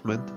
Segment.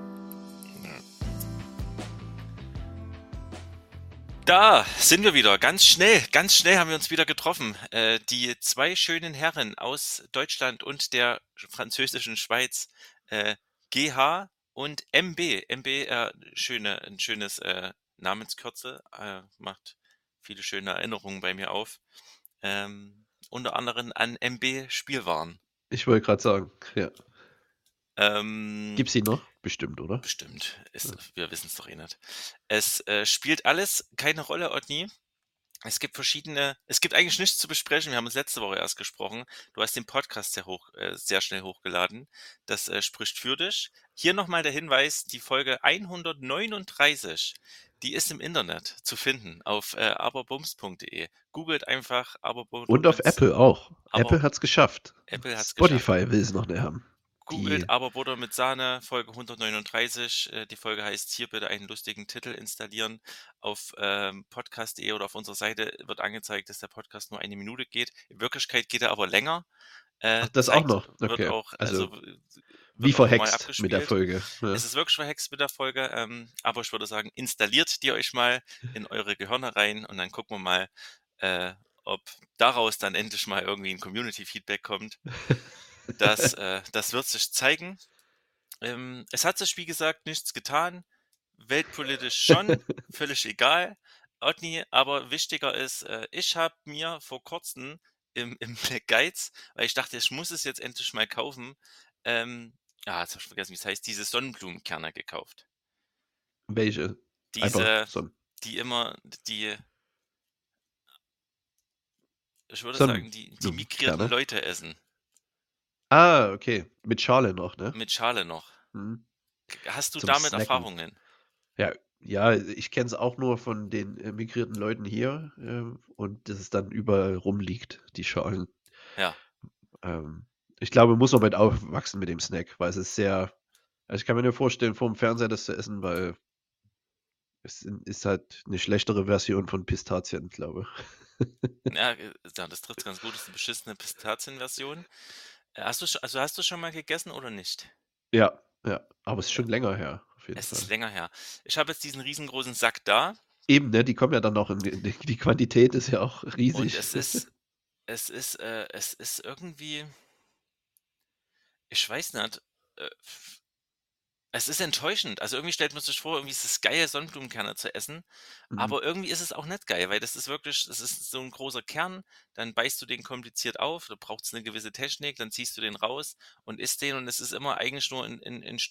Da sind wir wieder. Ganz schnell haben wir uns wieder getroffen. Die zwei schönen Herren aus Deutschland und der französischen Schweiz, GH und MB. MB, ein schönes Namenskürzel, macht viele schöne Erinnerungen bei mir auf. Unter anderem an MB Spielwaren. Ich wollte gerade sagen, ja. Ähm, Gibt's die noch? Bestimmt, oder? Bestimmt. Ja. Wir wissen es doch eh nicht. Es spielt alles keine Rolle, Otni. Es gibt eigentlich nichts zu besprechen. Wir haben es letzte Woche erst gesprochen. Du hast den Podcast sehr schnell hochgeladen. Das spricht für dich. Hier nochmal der Hinweis, die Folge 139, die ist im Internet zu finden auf aberbums.de. Googelt einfach Und auf Apple auch. aber Apple hat's geschafft. Apple hat's geschafft. Spotify will es noch nicht haben. Googelt Aberbutter mit Sahne, Folge 139. Die Folge heißt hier bitte einen lustigen Titel installieren. Auf podcast.de oder auf unserer Seite wird angezeigt, dass der Podcast nur 1 Minute geht. In Wirklichkeit geht er aber länger. Ach, das auch noch. Wird Okay. auch, Also wird wie auch normal verhext mit der abgespielt. Folge. Ja. Es ist wirklich verhext mit der Folge, aber ich würde sagen, installiert die euch mal in eure Gehirne rein und dann gucken wir mal, ob daraus dann endlich mal irgendwie ein Community-Feedback kommt. Das wird sich zeigen. Es hat sich, wie gesagt, nichts getan. Weltpolitisch schon, völlig egal. Otni, aber wichtiger ist, ich habe mir vor kurzem im Black Guides, weil ich dachte, ich muss es jetzt endlich mal kaufen, jetzt habe ich vergessen, wie es heißt, diese Sonnenblumenkerne gekauft. Welche? Einfach Diese, Sonnen. die immer, die, ich würde sagen, die migrierten Sonnenblumenkerne. Leute essen. Ah, okay. Mit Schale noch, ne? Mit Schale noch. Mhm. Hast du Zum damit Snacken. Erfahrungen? Ja, ich kenne es auch nur von den migrierten Leuten hier und dass es dann überall rumliegt, die Schalen. Ja. Ich glaube, muss man mit aufwachsen mit dem Snack, weil es ist sehr, also ich kann mir nur vorstellen, vor dem Fernseher das zu essen, weil es ist halt eine schlechtere Version von Pistazien, glaube ich. Ja, das trifft ganz gut. Das ist eine beschissene Pistazienversion. Hast du schon mal gegessen oder nicht? Ja, aber es ist Ja, schon länger her, auf jeden es ist Fall. länger her. Ich habe jetzt diesen riesengroßen Sack da Eben, ne, die kommen ja dann noch die Quantität ist ja auch und riesig. es ist irgendwie, ich weiß nicht, äh, es ist enttäuschend. Also irgendwie stellt man sich vor, irgendwie ist es geil, Sonnenblumenkerne zu essen, Mhm. aber irgendwie ist es auch nicht geil, weil das ist so ein großer Kern, dann beißt du den kompliziert auf, da braucht es eine gewisse Technik, dann ziehst du den raus und isst den und es ist immer eigentlich nur ein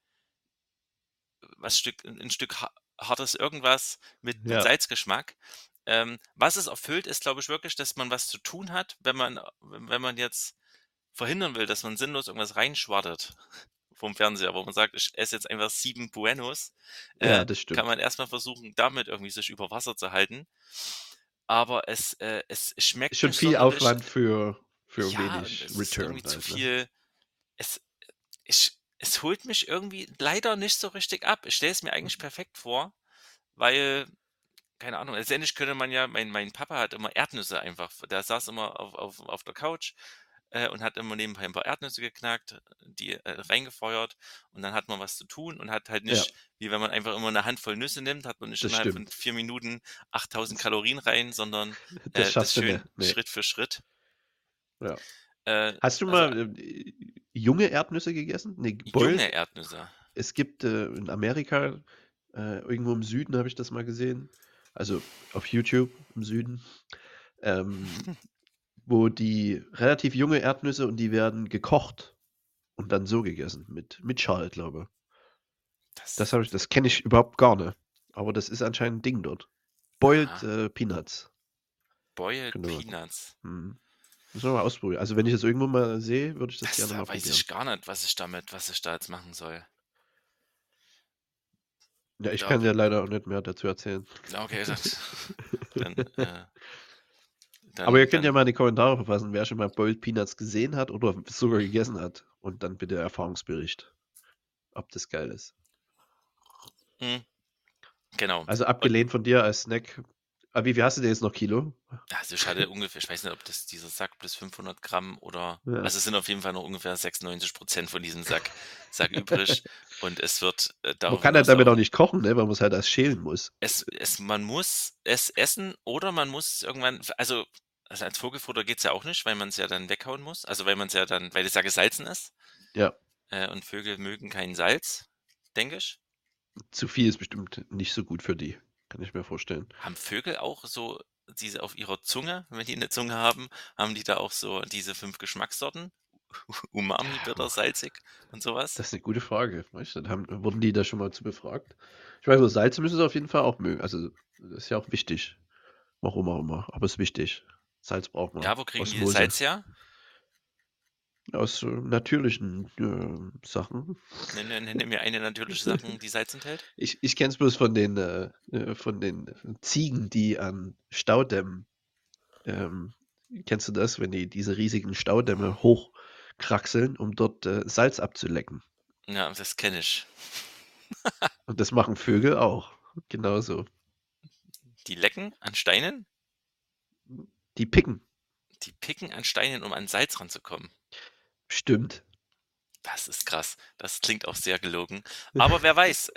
ein Stück hartes irgendwas mit Ja, Salzgeschmack. Was es erfüllt, ist, glaube ich, wirklich, dass man was zu tun hat, wenn man jetzt verhindern will, dass man sinnlos irgendwas reinschwattert vom Fernseher, wo man sagt, ich esse jetzt einfach 7 Buenos, ja, das kann stimmt. man erstmal versuchen, damit irgendwie sich über Wasser zu halten. Aber es Ist schmeckt schon nicht viel sonderlich. Aufwand für Ja, und wenig es ist Return irgendwie zu halt, ne? viel. Es, es holt mich irgendwie leider nicht so richtig ab. Ich stelle es mir eigentlich perfekt vor, weil, keine Ahnung, letztendlich könnte man ja, mein Papa hat immer Erdnüsse einfach, der saß immer auf der Couch und hat immer nebenbei ein paar Erdnüsse geknackt, die reingefeuert und dann hat man was zu tun und hat halt Ja, nicht, wie wenn man einfach immer eine Handvoll Nüsse nimmt, hat man nicht das innerhalb von stimmt. 4 Minuten 8000 Kalorien rein, sondern Das das schaffst du schön nicht. Nee. Schritt für Schritt. Ja. Äh, Hast du also mal junge Erdnüsse gegessen? Nee, junge geboiled? Erdnüsse. Es gibt in Amerika, irgendwo im Süden habe ich das mal gesehen, also auf YouTube im Süden, ähm, wo die relativ junge Erdnüsse und die werden gekocht und dann so gegessen, mit Schale, glaube ich. Das, Das kenne ich überhaupt gar nicht. Aber das ist anscheinend ein Ding dort. Boiled aha, Peanuts. Boiled Können wir mal gucken. Peanuts. Mhm. Müssen wir mal ausprobieren. Also wenn ich das irgendwo mal sehe, würde ich das gerne Da mal weiß probieren. ich gar nicht, was ich da jetzt machen soll. Ja, ich Da, kann ja leider auch nicht mehr dazu erzählen. okay, dann, äh, Aber ihr dann, könnt ja dann, mal in die Kommentare verfassen, wer schon mal Boiled Peanuts gesehen hat oder sogar gegessen hat. Und dann bitte Erfahrungsbericht, ob das geil ist. hm, genau. Also Und abgelehnt von dir als Snack Aber wie viel hast du denn jetzt noch Kilo? Also ich hatte ungefähr, ich weiß nicht, ob das dieser Sack bis 500 Gramm oder, Ja. also es sind auf jeden Fall noch ungefähr 96% von diesem Sack übrig und es wird Man darüber kann halt hinaus damit auch, auch nicht kochen, ne, weil man's halt erst schälen muss. man muss es essen oder man muss es irgendwann, also als Vogelfutter geht's ja auch nicht, weil man es ja dann weghauen muss, also weil man es ja dann, weil es ja gesalzen ist, Ja, und Vögel mögen kein Salz, denke ich. zu viel ist bestimmt nicht so gut für die, kann ich mir vorstellen. Haben Vögel auch so diese auf ihrer Zunge, wenn die eine Zunge haben, haben die da auch so diese 5 Geschmackssorten? Umami, bitter, salzig und sowas? Das ist 'ne gute Frage. Weißt du, wurden die da schon mal zu befragt? Ich weiß nur, Salz müssen sie auf jeden Fall auch mögen. Also, das ist ja auch wichtig. Warum auch immer, aber ist wichtig. Salz braucht man. Ja, wo kriegen die Osmose. Salz her? Aus, natürlichen, Sachen. Nenne mir eine natürliche Sachen, die Salz enthält. Ich kenne es bloß von den Ziegen, die an Staudämmen, ähm kennst du das, wenn die diese riesigen Staudämme hochkraxeln, um dort, Salz abzulecken? Ja, das kenne ich. Und das machen Vögel auch, genauso. Die lecken an Steinen, Die picken, die picken an Steinen, um an Salz ranzukommen. stimmt. Das ist krass. Das klingt auch sehr gelogen. Aber wer weiß,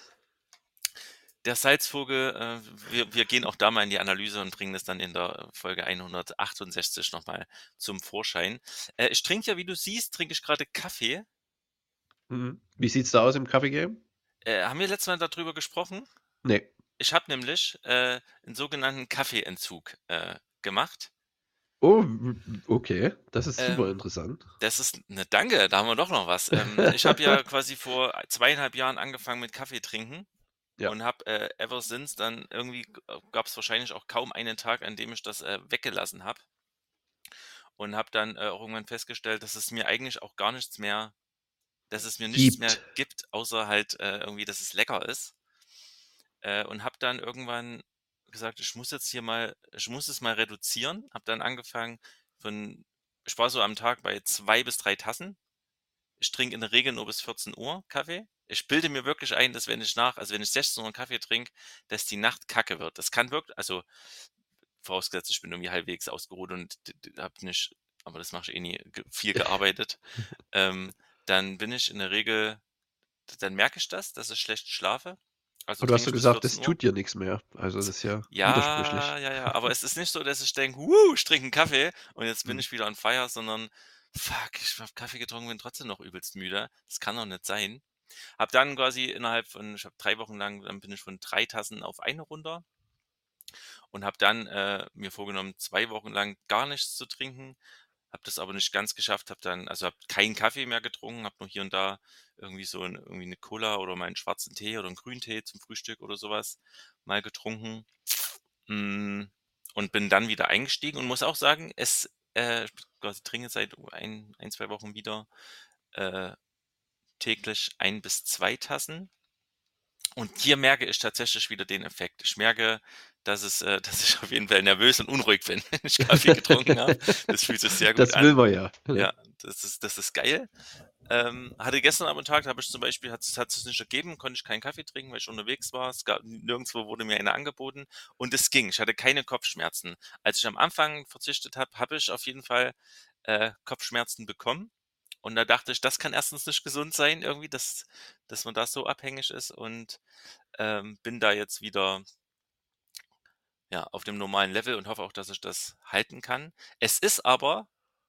der Salzvogel, wir gehen auch da mal in die Analyse und bringen das dann in der Folge 168 noch mal zum Vorschein. Ich trinke ja, wie du siehst, trinke ich gerade Kaffee. Mhm. Wie sieht's da aus im Kaffee-Game? Haben wir letztes Mal darüber gesprochen? Ne. Ich habe nämlich, 'n sogenannten Kaffeeentzug, gemacht. Oh, okay, das ist super Ähm, interessant. Das ist 'ne Danke, da haben wir doch noch was. Ich habe ja quasi vor 2,5 Jahren angefangen mit Kaffee trinken Ja. und habe, ever since dann irgendwie, gab es wahrscheinlich auch kaum einen Tag, an dem ich das, weggelassen habe, und habe dann, auch irgendwann festgestellt, dass es mir nichts mehr Gibt. gibt, außer halt, irgendwie, dass es lecker ist. Und habe dann irgendwann gesagt, ich muss es mal reduzieren. Habe dann angefangen von ich war so am Tag bei 2 bis 3 Tassen. Ich trinke in der Regel nur bis 14 Uhr Kaffee. Ich bilde mir wirklich ein, dass wenn ich 16 Uhr 'n Kaffee trinke, dass die Nacht Kacke wird. Das kann wirklich, also vorausgesetzt, ich bin irgendwie halbwegs ausgeruht und habe nicht, aber das mache ich eh nie, viel gearbeitet. Ähm, Dann bin ich in der Regel, dann merke ich das, dass ich schlecht schlafe. Also Und du hast trinke so ich bis gesagt, 14 es Uhr. tut dir nix mehr. Also, das ist ja Ja, widersprüchlich. ja, ja, aber es ist nicht so, dass ich denke: ich trinke 'n Kaffee und jetzt bin Mhm. ich wieder on fire", sondern: „Fuck, ich habe Kaffee getrunken, bin trotzdem noch übelst müde. Das kann doch nicht sein." Habe dann quasi ich habe 3 Wochen lang, dann bin ich von 3 Tassen auf eine runter und habe dann, mir vorgenommen, 2 Wochen lang gar nichts zu trinken. Habe das aber nicht ganz geschafft, habe keinen Kaffee mehr getrunken, habe nur hier und da irgendwie eine Cola oder mal 'n schwarzen Tee oder einen Grüntee zum Frühstück oder sowas mal getrunken. Hm, und bin dann wieder eingestiegen und muss auch sagen, ich quasi trinke seit 2 Wochen wieder, äh, täglich 1 bis 2 Tassen. Und hier merke ich tatsächlich wieder den Effekt. Ich merke, dass ich auf jeden Fall nervös und unruhig bin, wenn ich Kaffee getrunken habe. Das fühlt sich sehr gut Das will an. man ja, ne? Ja, das ist geil. Hatte gestern aber 'n Tag, da habe ich zum Beispiel hat es nicht ergeben, konnte ich keinen Kaffee trinken, weil ich unterwegs war. Es gab nirgendswo wurde mir einer angeboten und es ging. Ich hatte keine Kopfschmerzen. Als ich am Anfang verzichtet habe, habe ich auf jeden Fall, Kopfschmerzen bekommen. Und da dachte ich, das kann erstens nicht gesund sein irgendwie, dass man da so abhängig ist, und, bin da jetzt wieder, ja, auf dem normalen Level und hoffe auch, dass ich das halten kann. Es ist aber,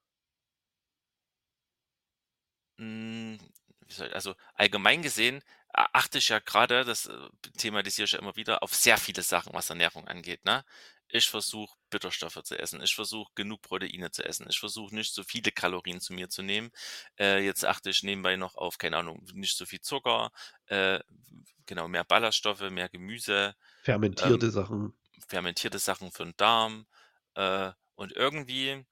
Hm, allgemein gesehen achte ich ja gerade, das, thematisiere ich ja immer wieder, auf sehr viele Sachen, was Ernährung angeht, ne? Ich versuche, Bitterstoffe zu essen. Ich versuche, genug Proteine zu essen. Ich versuche, nicht so viele Kalorien zu mir zu nehmen. Jetzt achte ich nebenbei noch auf, keine Ahnung, nicht so viel Zucker, genau, mehr Ballaststoffe, mehr Gemüse, ähm, Fermentierte Sachen. fermentierte Sachen für den Darm, und irgendwie,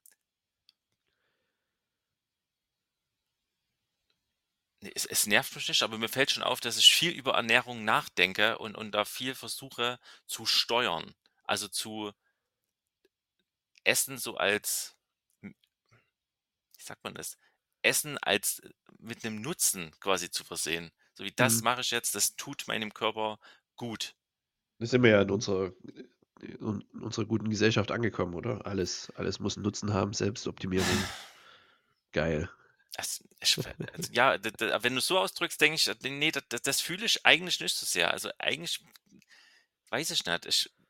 ne, es nervt mich nicht, aber mir fällt schon auf, dass ich viel über Ernährung nachdenke und da viel versuche zu steuern. Also, zu Essen so als, hm, wie sagt man das? Essen als, mit einem Nutzen quasi zu versehen. So wie: „Das Mhm. mache ich jetzt, das tut meinem Körper gut." Da sind wir ja in unserer in unserer guten Gesellschaft angekommen, oder? Alles muss 'n Nutzen haben, Selbstoptimierung, geil. Also, ja, wenn du es so ausdrückst, denke ich, nee, das fühle ich eigentlich nicht so sehr. Also eigentlich weiß ich nicht.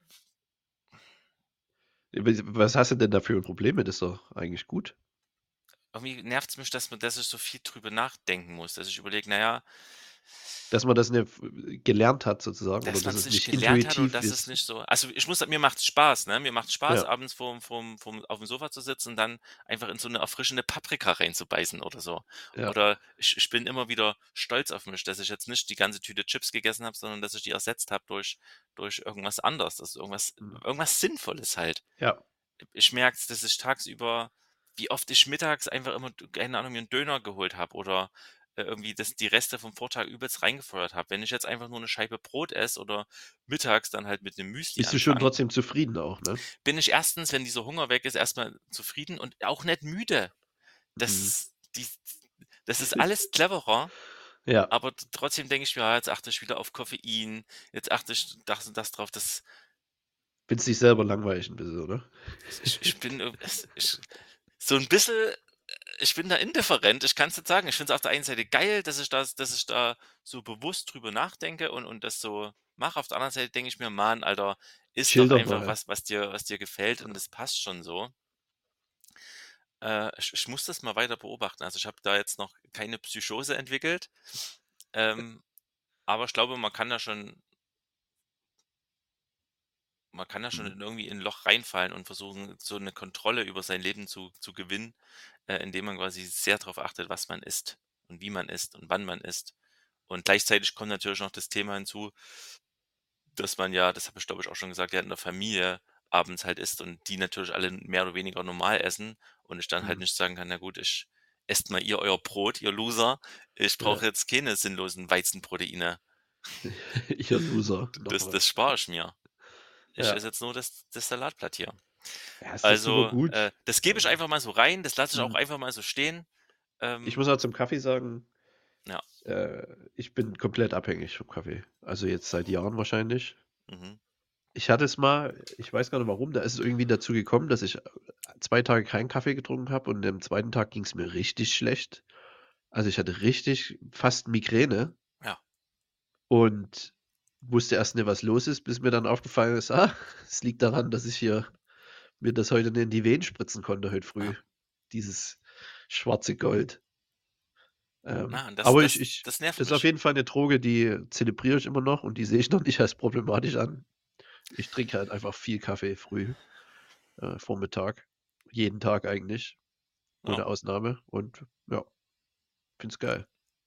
Was hast du denn da für Probleme? Das ist doch eigentlich gut, Irgendwie nervt es mich, dass ich so viel drüber nachdenken muss, dass ich überlege, naja, dass man das gelernt hat sozusagen oder dass dass man es es nicht nicht gelernt hat oder intuitiv dass es ist. nicht so. Also mir macht es Spaß, ne? Mir macht es Spaß, Ja, abends auf dem Sofa zu sitzen und dann einfach in so eine erfrischende Paprika reinzubeißen oder so. ja, Oder ich bin immer wieder stolz auf mich, dass ich jetzt nicht die ganze Tüte Chips gegessen habe, sondern dass ich die ersetzt habe durch irgendwas anderes, dass mhm, irgendwas Sinnvolles halt. ja. Ich merke es, dass ich tagsüber, wie oft ich mittags einfach immer, keine Ahnung, mir 'n Döner geholt habe oder, irgendwie die Reste vom Vortag übelst reingefeuert habe. Wenn ich jetzt einfach nur eine Scheibe Brot esse oder mittags dann halt mit 'nem Müsli Bist du schon anfange, trotzdem zufrieden auch, ne? bin ich erstens, wenn dieser Hunger weg ist, erstmal zufrieden und auch nicht müde. Mhm. Das die das ist alles cleverer, Ja, aber trotzdem denke ich mir: „Ja, jetzt achte ich wieder auf Koffein, jetzt achte ich das und das drauf." findest dich selber langweilig 'n bisschen, oder? Ich bin so ein bisschen, ich bin da indifferent. Ich kann es nicht sagen. Ich finde es auf der einen Seite geil, dass ich da so bewusst drüber nachdenke und das so mache. Auf der anderen Seite denke ich mir: „Mann, Alter, iss Chill doch doch einfach mal. was dir gefällt und das passt schon so." Ich muss das mal weiter beobachten. Also, ich habe da jetzt noch keine Psychose entwickelt, ähm, aber ich glaube, man kann ja schon Mhm, in irgendwie in 'n Loch reinfallen und versuchen, so eine Kontrolle über sein Leben zu gewinnen, indem man quasi sehr darauf achtet, was man isst und wie man isst und wann man isst. Und gleichzeitig kommt natürlich noch das Thema hinzu, dass man ja, das habe ich, glaube ich, auch schon gesagt, ja, in der Familie abends halt isst und die natürlich alle mehr oder weniger normal essen und ich dann halt mhm. nicht sagen kann: „Na gut, esst mal ihr euer Brot, ihr Loser. Ich Ja. brauche jetzt keine sinnlosen Weizenproteine. Ihr Loser, noch Das was. spare ich mir. Ich Ja. esse jetzt nur das Salatblatt hier." Ja, ist doch super Also, gut. das gebe ich einfach mal so rein, das lasse ich auch Mhm. einfach mal so stehen. Ich Ähm, muss auch zum Kaffee sagen, ja, ich bin komplett abhängig vom Kaffee. Also, jetzt seit Jahren wahrscheinlich. mhm, Ich hatte es mal, ich weiß gar nicht warum, da ist es irgendwie dazu gekommen, dass ich, 2 Tage keinen Kaffee getrunken habe und am zweiten Tag ging's mir richtig schlecht. Also, ich hatte richtig fast Migräne ja, und wusste erst nicht, was los ist, bis mir dann aufgefallen ist: „Ah, es liegt daran, dass ich hier mir das heute nicht in die Venen spritzen konnte heute früh, ja. dieses schwarze Gold.“ Na, und Aber ich das nervt das ist auf mich. jeden Fall 'ne Droge, die zelebriere ich immer noch und die sehe ich noch nicht als problematisch an. Ich trinke halt einfach viel Kaffee früh, Vormittag, jeden Tag eigentlich, Ja. ohne Ausnahme und ja, finde es geil.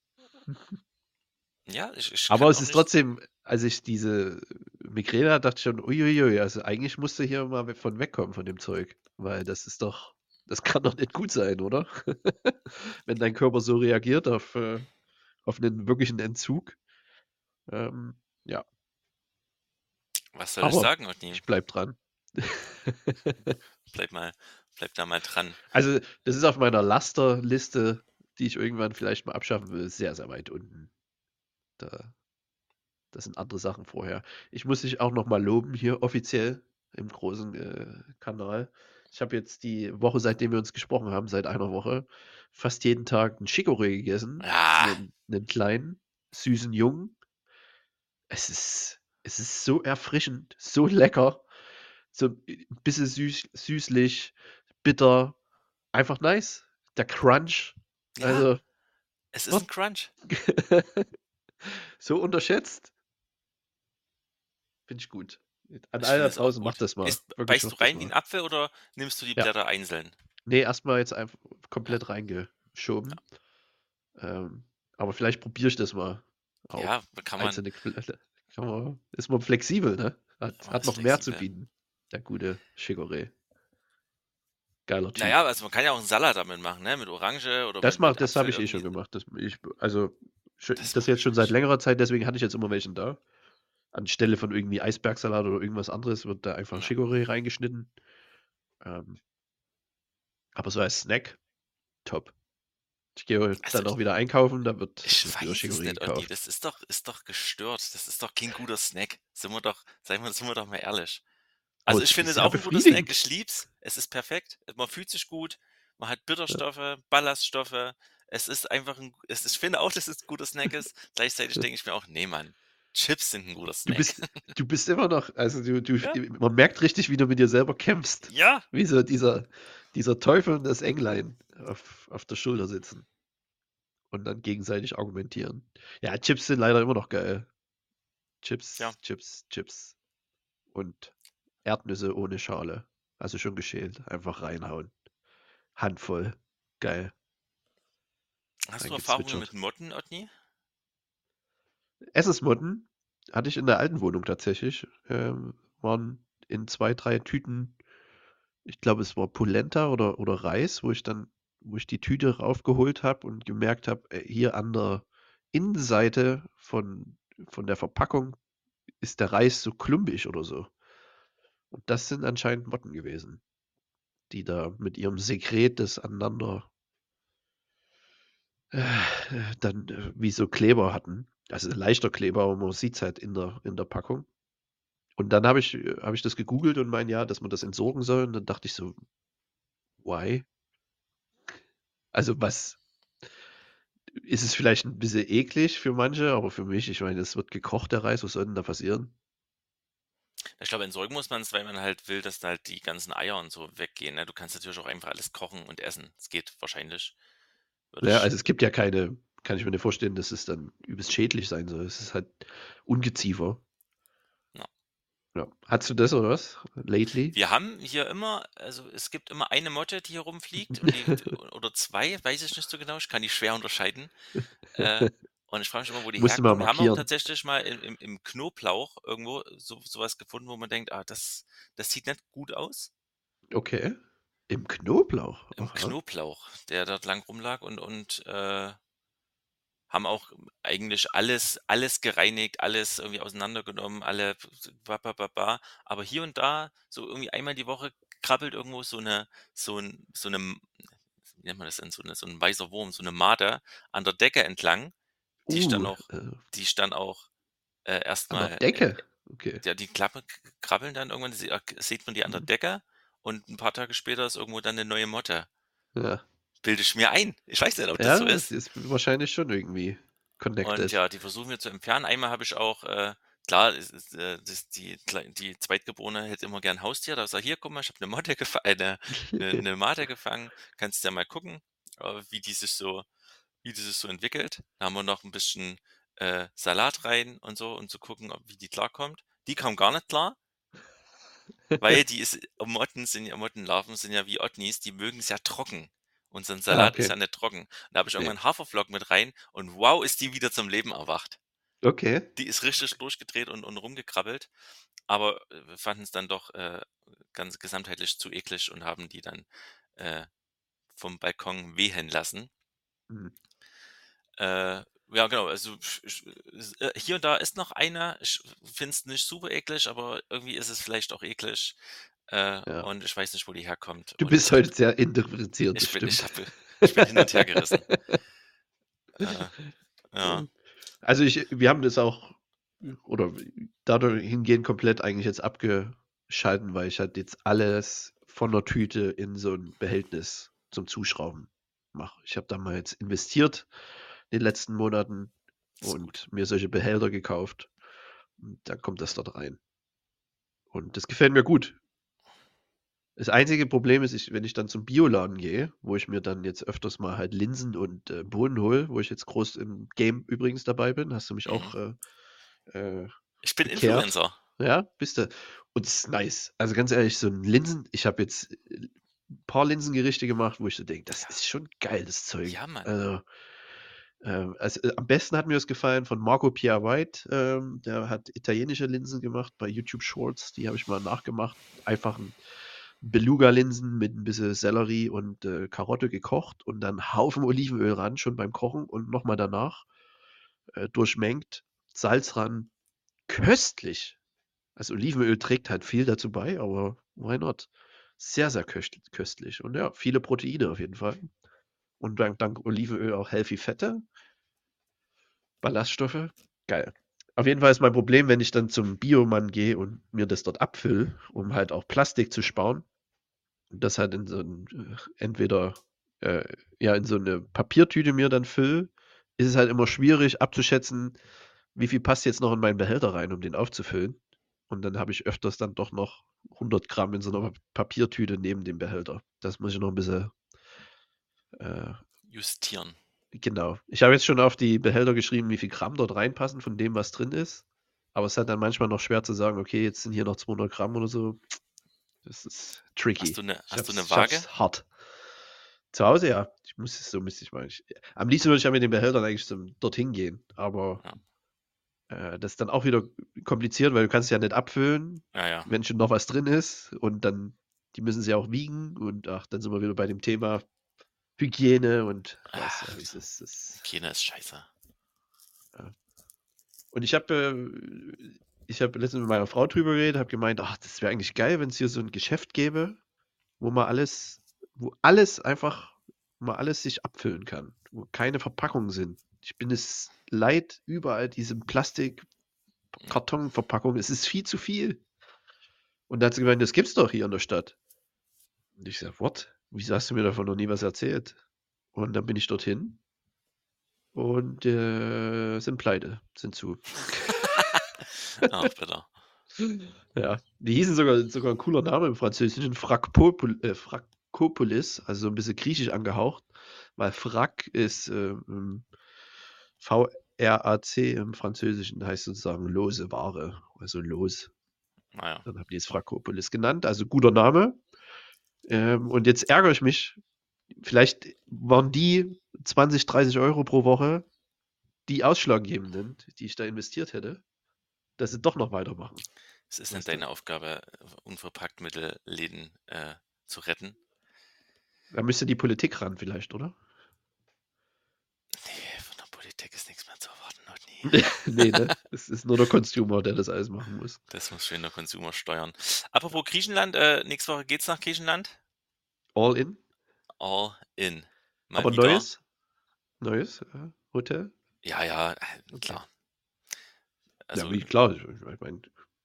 Ja, ich Aber kann es auch ist nicht. trotzdem, als ich diese Migräne hatte, dachte ich schon: „Ui, ui, ui, also eigentlich musst du hier mal von wegkommen von dem Zeug, weil das kann doch nicht gut sein, oder?“ Wenn dein Körper so reagiert auf 'nen wirklichen Entzug. Ja, Was soll ich aber sagen, Otni? ich bleibe dran. Bleib mal bleib da mal dran. Also, das ist auf meiner Lasterliste, die ich irgendwann vielleicht mal abschaffen will, sehr, sehr weit unten. Da Das sind andere Sachen vorher. Ich muss dich auch noch mal loben hier offiziell im großen, Kanal. Ich habe jetzt die Woche, seitdem wir uns gesprochen haben, seit einer Woche, fast jeden Tag 'n Chicorée gegessen, Ah, 'nen kleinen, süßen Jungen. Es ist so erfrischend, so lecker, so 'n bisschen süßlich, bitter, einfach nice. Der Crunch, ja, also, es ist what? ein Crunch. So unterschätzt, finde ich gut. An Ich alle finde da es auch draußen, macht gut. das mal. Wirklich, Beißt du macht das rein wie mal. ein Apfel oder nimmst du die Ja. Blätter einzeln? Ne, erst mal jetzt einfach Ja, komplett reingeschoben. Ähm, aber vielleicht probiere ich das mal ja, auch. kann man, Einzelne Blätter. Kann man Ist man flexibel, ne? man Hat ist noch mehr zu flexibel. bieten, der gute Chicorée. Geiler Na ja, Typ. also man kann ja auch 'n Salat damit machen, ne, mit Orange oder mit Das Apfel habe ich eh schon irgendwie. gemacht. Also, Das das mache jetzt ich schon seit nicht. längerer Zeit, deswegen hatte ich jetzt immer welchen da. Anstelle von irgendwie Eisbergsalat oder irgendwas anderes wird da einfach Ja. Chicorée reingeschnitten. Ähm, aber so als Snack, top. Ich gehe Also, dann auch wieder einkaufen, ich wird wieder weiß es Chicorée nicht, Otti. gekauft. Ist doch gestört. Das ist doch kein guter Snack. Sind wir doch mal ehrlich. Aber Also, es ich finde ist es sehr auch 'n guter Snack. befriedigend. Ich lieb's. Es ist perfekt. Man fühlt sich gut. Man hat Ja. Bitterstoffe, Ballaststoffe. Es ist einfach 'n es ich finde auch, dass es 'n guter Snack ist. Gleichzeitig denke ich mir auch: „Ne, Mann, Chips sind 'n guter Du Snack." bist du bist immer noch also, du Ja, man merkt richtig, wie du mit dir selber kämpfst. ja. Wie so dieser Teufel und das Englein auf der Schulter sitzen und dann gegenseitig argumentieren. Ja, Chips sind leider immer noch geil. Tja, Chips, Chips, Chips und Erdnüsse ohne Schale. Also, schon geschält, einfach reinhauen. Handvoll. Geil, hast du Erfahrungen mit reingezwitschert. Motten, Otni? Essensmotten hatte ich in der alten Wohnung tatsächlich, waren in 2 3 Tüten. Ich glaube, es war Polenta oder Reis, wo ich die Tüte raufgeholt habe und gemerkt habe, hier an der Innenseite von der Verpackung ist der Reis so klumpig oder so. Und das sind anscheinend Motten gewesen, die da mit ihrem Sekret das aneinander dann, wie so Kleber hatten. Also, leichter Kleber, aber man sieht's halt in der Packung. Und dann habe ich das gegoogelt und meine, ja, dass man das entsorgen soll. Und dann dachte ich so: „Why?" Also, was ist es vielleicht 'n bisschen eklig für manche, aber für mich ich meine, es wird gekocht, der Reis, was soll denn da passieren? Ich glaube, entsorgen muss man's, weil man halt will, dass da halt die ganzen Eier und so weggehen, ne? Du kannst natürlich auch einfach alles kochen und essen. Es geht wahrscheinlich. Würde Ja, ich also, es gibt ja keine kann ich mir nicht vorstellen, dass es dann übelst schädlich sein soll. Es ist halt Ungeziefer. ja. Ja. Hattest du das oder was lately? Wir haben hier immer also, es gibt immer eine Motte, die hier rumfliegt und die oder 2, weiß ich nicht so genau. Ich kann die schwer unterscheiden. Und ich frage mich immer, wo die Musst du mal herkommen. Wir haben auch markieren. tatsächlich mal im Knoblauch irgendwo so was gefunden, wo man denkt: „Ah, das sieht nicht gut aus." Okay. Im Knoblauch? Im Aha. Knoblauch, der dort lang rumlag und haben auch eigentlich alles gereinigt, alles irgendwie auseinandergenommen, alle ba ba ba ba. Aber hier und da, so irgendwie einmal die Woche krabbelt irgendwo so 'ne wie nennt man das denn, so 'n weißer Wurm, so 'ne Marder an der Decke entlang, die ich dann Uh, auch äh, die ich dann auch, erst an der mal Decke? Okay. ja, die Klappe krabbeln dann irgendwann, sieht man die an der Mhm. Decke und 'n paar Tage später ist irgendwo dann 'ne neue Motte. Ja. Bilde ich mir ein. Ich weiß nicht, ob das so Ja, es ist. ist wahrscheinlich schon irgendwie Und connected. ja, die versuchen wir zu entfernen. Einmal habe ich auch, klar, es ist, das die Zweitgeborene hätte immer gern 'n Haustier. Da sage ich: „Hier, guck mal, ich habe eine Motte gefa 'ne Made gefangen. Kannst ja mal gucken, wie die sich so entwickelt." Da haben wir noch ein bisschen, Salat rein und so, um zu gucken, wie die klarkommt. Die kam gar nicht klar, weil die ist Mottenlarven sind ja wie Otnis, die mögen es ja trocken. Und so 'n Ah, Salat ist okay. ja nicht trocken. Da habe ich Ne. irgendwann Haferflocken mit rein und wow, ist die wieder zum Leben erwacht. Okay. Die ist richtig durchgedreht und rumgekrabbelt, aber, wir fanden es dann doch, ganz gesamtheitlich zu eklig und haben die dann, äh, vom Balkon wehen lassen. Mhm. Ja, genau, also, hier und da ist noch einer. Ich finde es nicht super eklig, aber irgendwie ist es vielleicht auch eklig, Ja. und ich weiß nicht, wo die herkommt Du und bist heute sehr interpretierend, das stimmt. ich bin hin und her gerissen. Äh, ja, Also, wir haben das auch oder dadurch hingehend komplett eigentlich jetzt abgeschalten, weil ich halt jetzt alles von der Tüte in so 'n Behältnis zum Zuschrauben mache. Ich habe da mal jetzt investiert in den letzten Monaten ist gut. und mir solche Behälter gekauft und dann kommt das dort rein. Und das gefällt mir gut. Das einzige Problem ist, wenn ich dann zum Bioladen gehe, wo ich mir dann jetzt öfters mal halt Linsen und, Bohnen hole, wo ich jetzt groß im Game übrigens dabei bin, hast du mich Mhm. auch, äh, Ich bin bekehrt. Influencer. Ja, bist du. Und es ist nice. Also, ganz ehrlich, so 'n Linsen ich habe jetzt, 'n paar Linsengerichte gemacht, wo ich so denke: „Das Ja, ist schon geil, das Zeug." ja, Mann. Also, am besten hat mir das gefallen von Marco Pierre White, der hat italienische Linsen gemacht bei YouTube Shorts, die habe ich mal nachgemacht. Einfach 'n Beluga-Linsen mit 'n bisschen Sellerie und, Karotte gekocht und dann Haufen Olivenöl ran, schon beim Kochen und noch mal danach, durchmengt, Salz ran. Köstlich! Also, Olivenöl trägt halt viel dazu bei, aber why not? Sehr, sehr köstlich und ja, viele Proteine auf jeden Fall. Und dank Olivenöl auch healthy Fette, Ballaststoffe. Geil. Auf jeden Fall ist mein Problem, wenn ich dann zum Biomann gehe und mir das dort abfülle, um halt auch Plastik zu sparen und das halt in so 'n entweder, äh, ja, in so 'ne Papiertüte mir dann fülle, ist es halt immer schwierig abzuschätzen, wie viel passt jetzt noch in meinen Behälter rein, um den aufzufüllen. Und dann habe ich öfters dann doch noch 100 Gramm in so 'ner Papiertüte neben dem Behälter. Das muss ich noch 'n bisschen, äh Justieren. genau. Ich habe jetzt schon auf die Behälter geschrieben, wie viel Gramm dort reinpassen von dem, was drin ist. Aber es ist halt dann manchmal noch schwer zu sagen: „Okay, jetzt sind hier noch 200 Gramm oder so.“ Das ist Hast tricky. du 'ne Ich hast habe du es 'ne ich habe Waage? es hart. Zu Hause, ja. Müsste ich mal am liebsten würde ich ja mit den Behältern eigentlich dorthin gehen, aber, Ja. das ist dann auch wieder kompliziert, weil du kannst es ja nicht abfüllen, Ja, ja. wenn schon noch was drin ist und dann die müssen es ja auch wiegen und ach, dann sind wir wieder bei dem Thema Hygiene und weißt ja, Ach, wie es ist. Das Hygiene ist scheiße. ja. Und ich habe letztens mit meiner Frau drüber geredet, habe gemeint: „Ach, das wäre eigentlich geil, wenn es hier so 'n Geschäft gäbe, wo man alles wo alles einfach wo man alles sich abfüllen kann, wo keine Verpackungen sind. Ich bin es leid, überall diese Plastik Ja. Kartonverpackung. Es ist viel zu viel.“ Und da hat sie gemeint: „Das gibt's doch hier in der Stadt.“ Und ich sage: „What? Wieso hast du mir davon noch nie was erzählt?“ Und dann bin ich dorthin und, sind pleite, sind zu. Ach, bitter. Ja, die hießen sogar 'n cooler Name im Französischen, Frackopolis, also so 'n bisschen griechisch angehaucht, weil Frac ist, VRAC im Französischen, heißt sozusagen lose Ware, also los. Na ja. Dann haben die es Frackopolis genannt, also guter Name. Und jetzt ärgere ich mich, vielleicht waren die 20, 30 € pro Woche die ausschlaggebenden, die ich da investiert hätte, dass sie doch noch weitermachen, Es ist nicht weißt du? deine Aufgabe, Unverpacktmittelläden, zu retten. Da müsste die Politik ran vielleicht, oder? Ne, von der Politik ist nix mehr zu erwarten, noch nie. Ne, ne? Es ist nur der Consumer, der das alles machen muss. Das muss schön der Consumer steuern. Apropos Griechenland, nächste Woche geht's nach Griechenland. All in, All in. Mal aber wieder. neues, Hotel? Ja, ja, Okay. klar. Ja, Also, wie klar, ich meine,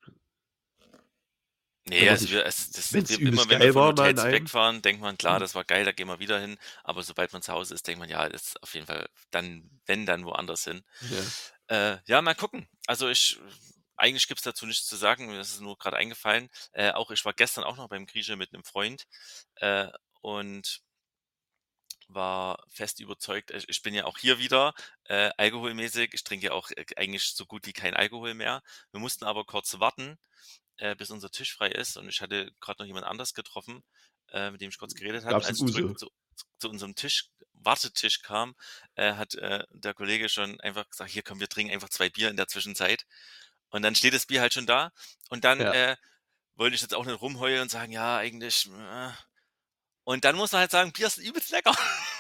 wenn ne, man also sich wir es das wenn's wir immer übelst wenn wir geil von war mal in Hotels einem wegfahren, denkt man: „Klar, das war geil, da gehen wir wieder hin." Aber sobald man zu Hause ist, denkt man: „Ja, ist auf jeden Fall dann wenn, dann woanders hin." ja. Ja, mal gucken. Also, eigentlich gibt's dazu nichts zu sagen, mir ist es nur grad eingefallen. Auch ich war gestern auch noch beim Grieche mit 'nem Freund, äh, und war fest überzeugt, ich bin ja auch hier wieder, alkoholmäßig. Ich trinke ja auch, eigentlich so gut wie kein Alkohol mehr. Wir mussten aber kurz warten, bis unser Tisch frei ist und ich hatte grad noch jemand anders getroffen, mit dem ich kurz geredet hatte. Und Gab's als 'n ich zurück Uso? zu unserem Wartetisch kam, hat, der Kollege schon einfach gesagt: „Hier, komm, wir trinken einfach 2 Bier in der Zwischenzeit." Und dann steht das Bier halt schon da und dann, Ja. wollte ich jetzt auch nicht rumheulen und sagen: „Ja, eigentlich, Und dann muss man halt sagen, Bier ist übelst lecker.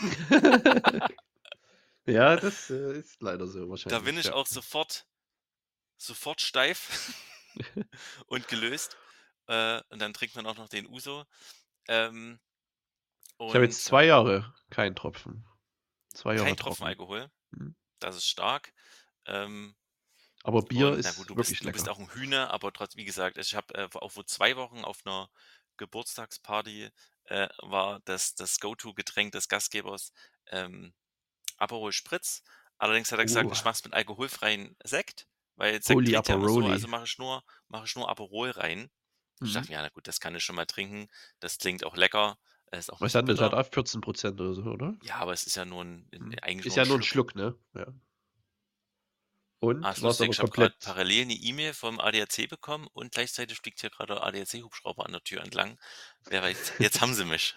Ja, das, ist leider so Da bin wahrscheinlich, ich ja. auch sofort steif und gelöst. Und dann trinkt man auch noch den Uso. Ähm, Ich habe jetzt und 2 Jahre keinen Tropfen. 2 kein Jahre Tropfen trocken. Alkohol, Mhm. das ist stark. Ähm, Aber Bier und na gut, ist wirklich du bist lecker. auch ein Hühner, aber trotz wie gesagt, ich habe, auch vor 2 Wochen auf einer Geburtstagsparty, war das Go-to-Getränk des Gastgebers, ähm, Aperol Spritz. Allerdings hat er gesagt, Oh, ich mache es mit alkoholfreien Sekt, weil Sekt Holy trinkt er immer so, Aperoli. also mache ich nur Aperol rein. Ich Mhm. dachte mir: „Ja, na gut, das kann ich schon mal trinken. Das klingt auch lecker, ist auch nicht Was so hat 'n das? Hat bitter." auch 14% oder so, oder? Ja, aber es ist ja nur Mhm. eigentlich Ist nur ein ja nur 'n Schluck. Schluck, ne? Ja. Und? Ist War's lustig, aber ich habe gerade komplett parallel eine E-Mail vom ADAC bekommen und gleichzeitig fliegt hier gerade ADAC-Hubschrauber an der Tür entlang. Wer weiß, jetzt haben sie mich.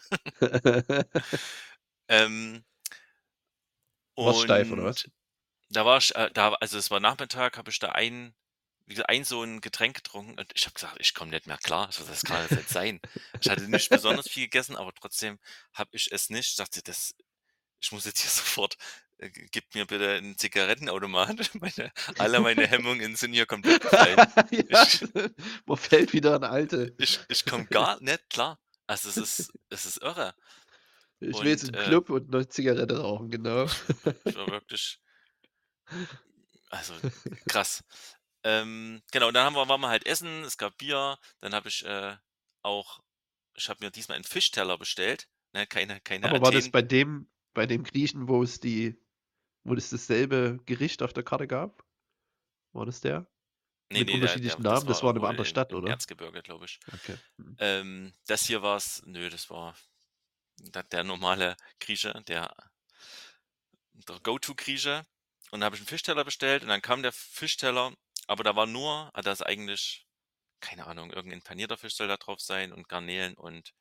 Ähm, Warst steif oder was? und da war ich also, es war Nachmittag, habe ich da wie gesagt, ein so ein Getränk getrunken und ich habe gesagt: „Ich komme nicht mehr klar. Also, das kann das nicht sein." Ich hatte nicht besonders viel gegessen, aber trotzdem habe ich es nicht. Ich dachte: „Das ich muss jetzt hier sofort gib mir bitte 'n Zigarettenautomat." Meine Hemmungen sind hier komplett gefallen. Ja, Ich man fällt wieder in alte. ich komme gar nicht klar. Also, es ist irre Ich will jetzt und, in 'n Club und 'ne Zigarette rauchen, genau. ich war wirklich also, krass. Genau, und dann waren wir halt essen, es gab Bier, dann habe ich auch, ich habe mir diesmal einen Fischteller bestellt, ne, keine Aber war das Athen. bei dem Griechen, wo es dasselbe Gericht auf der Karte gab? War das der? Nee, Mit nee, unterschiedlichen das Namen? war Das war in 'ner irgendwo anderen Stadt, im oder? Erzgebirge, glaube ich. Okay. Mhm. Das hier war's, nö, das war der normale Grieche, der Go-To-Grieche. Und da habe ich einen Fischteller bestellt und dann kam der Fischteller, aber da ist eigentlich, keine Ahnung, irgendein panierter Fisch soll da drauf sein und Garnelen und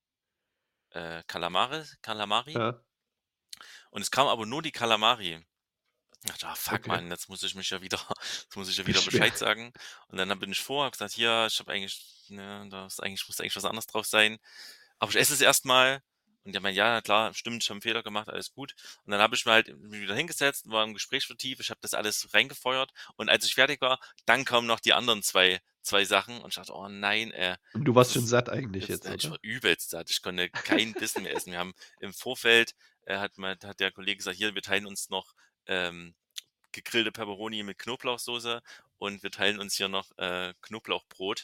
Kalamari. Ja, Und es kam aber nur die Kalamari. Ich dachte: „Ah, fuck, okay. Mann, jetzt muss ich mich ja wieder jetzt muss ich ja wieder Beschwer Bescheid sagen.“ Und dann bin ich vor, habe gesagt: „Hier, ich habe eigentlich, ne, muss eigentlich was anderes drauf sein. Aber ich esse es erst mal.“ Und der meinte: „Ja, klar, stimmt, ich habe 'n Fehler gemacht, alles gut.“ Und dann habe ich mich wieder hingesetzt, war im Gespräch vertieft, ich habe das alles reingefeuert und als ich fertig war, dann kamen noch die anderen zwei Sachen und ich dachte: „Oh nein, und du das warst schon ist satt eigentlich jetzt“, jetzt, ich war oder? übelst satt. Ich konnte kein Bissen mehr essen. Wir haben im Vorfeld, hat der Kollege gesagt: „Hier, wir teilen uns noch, ähm, gegrillte Peperoni mit Knoblauchsoße und wir teilen uns hier noch, Knoblauchbrot.“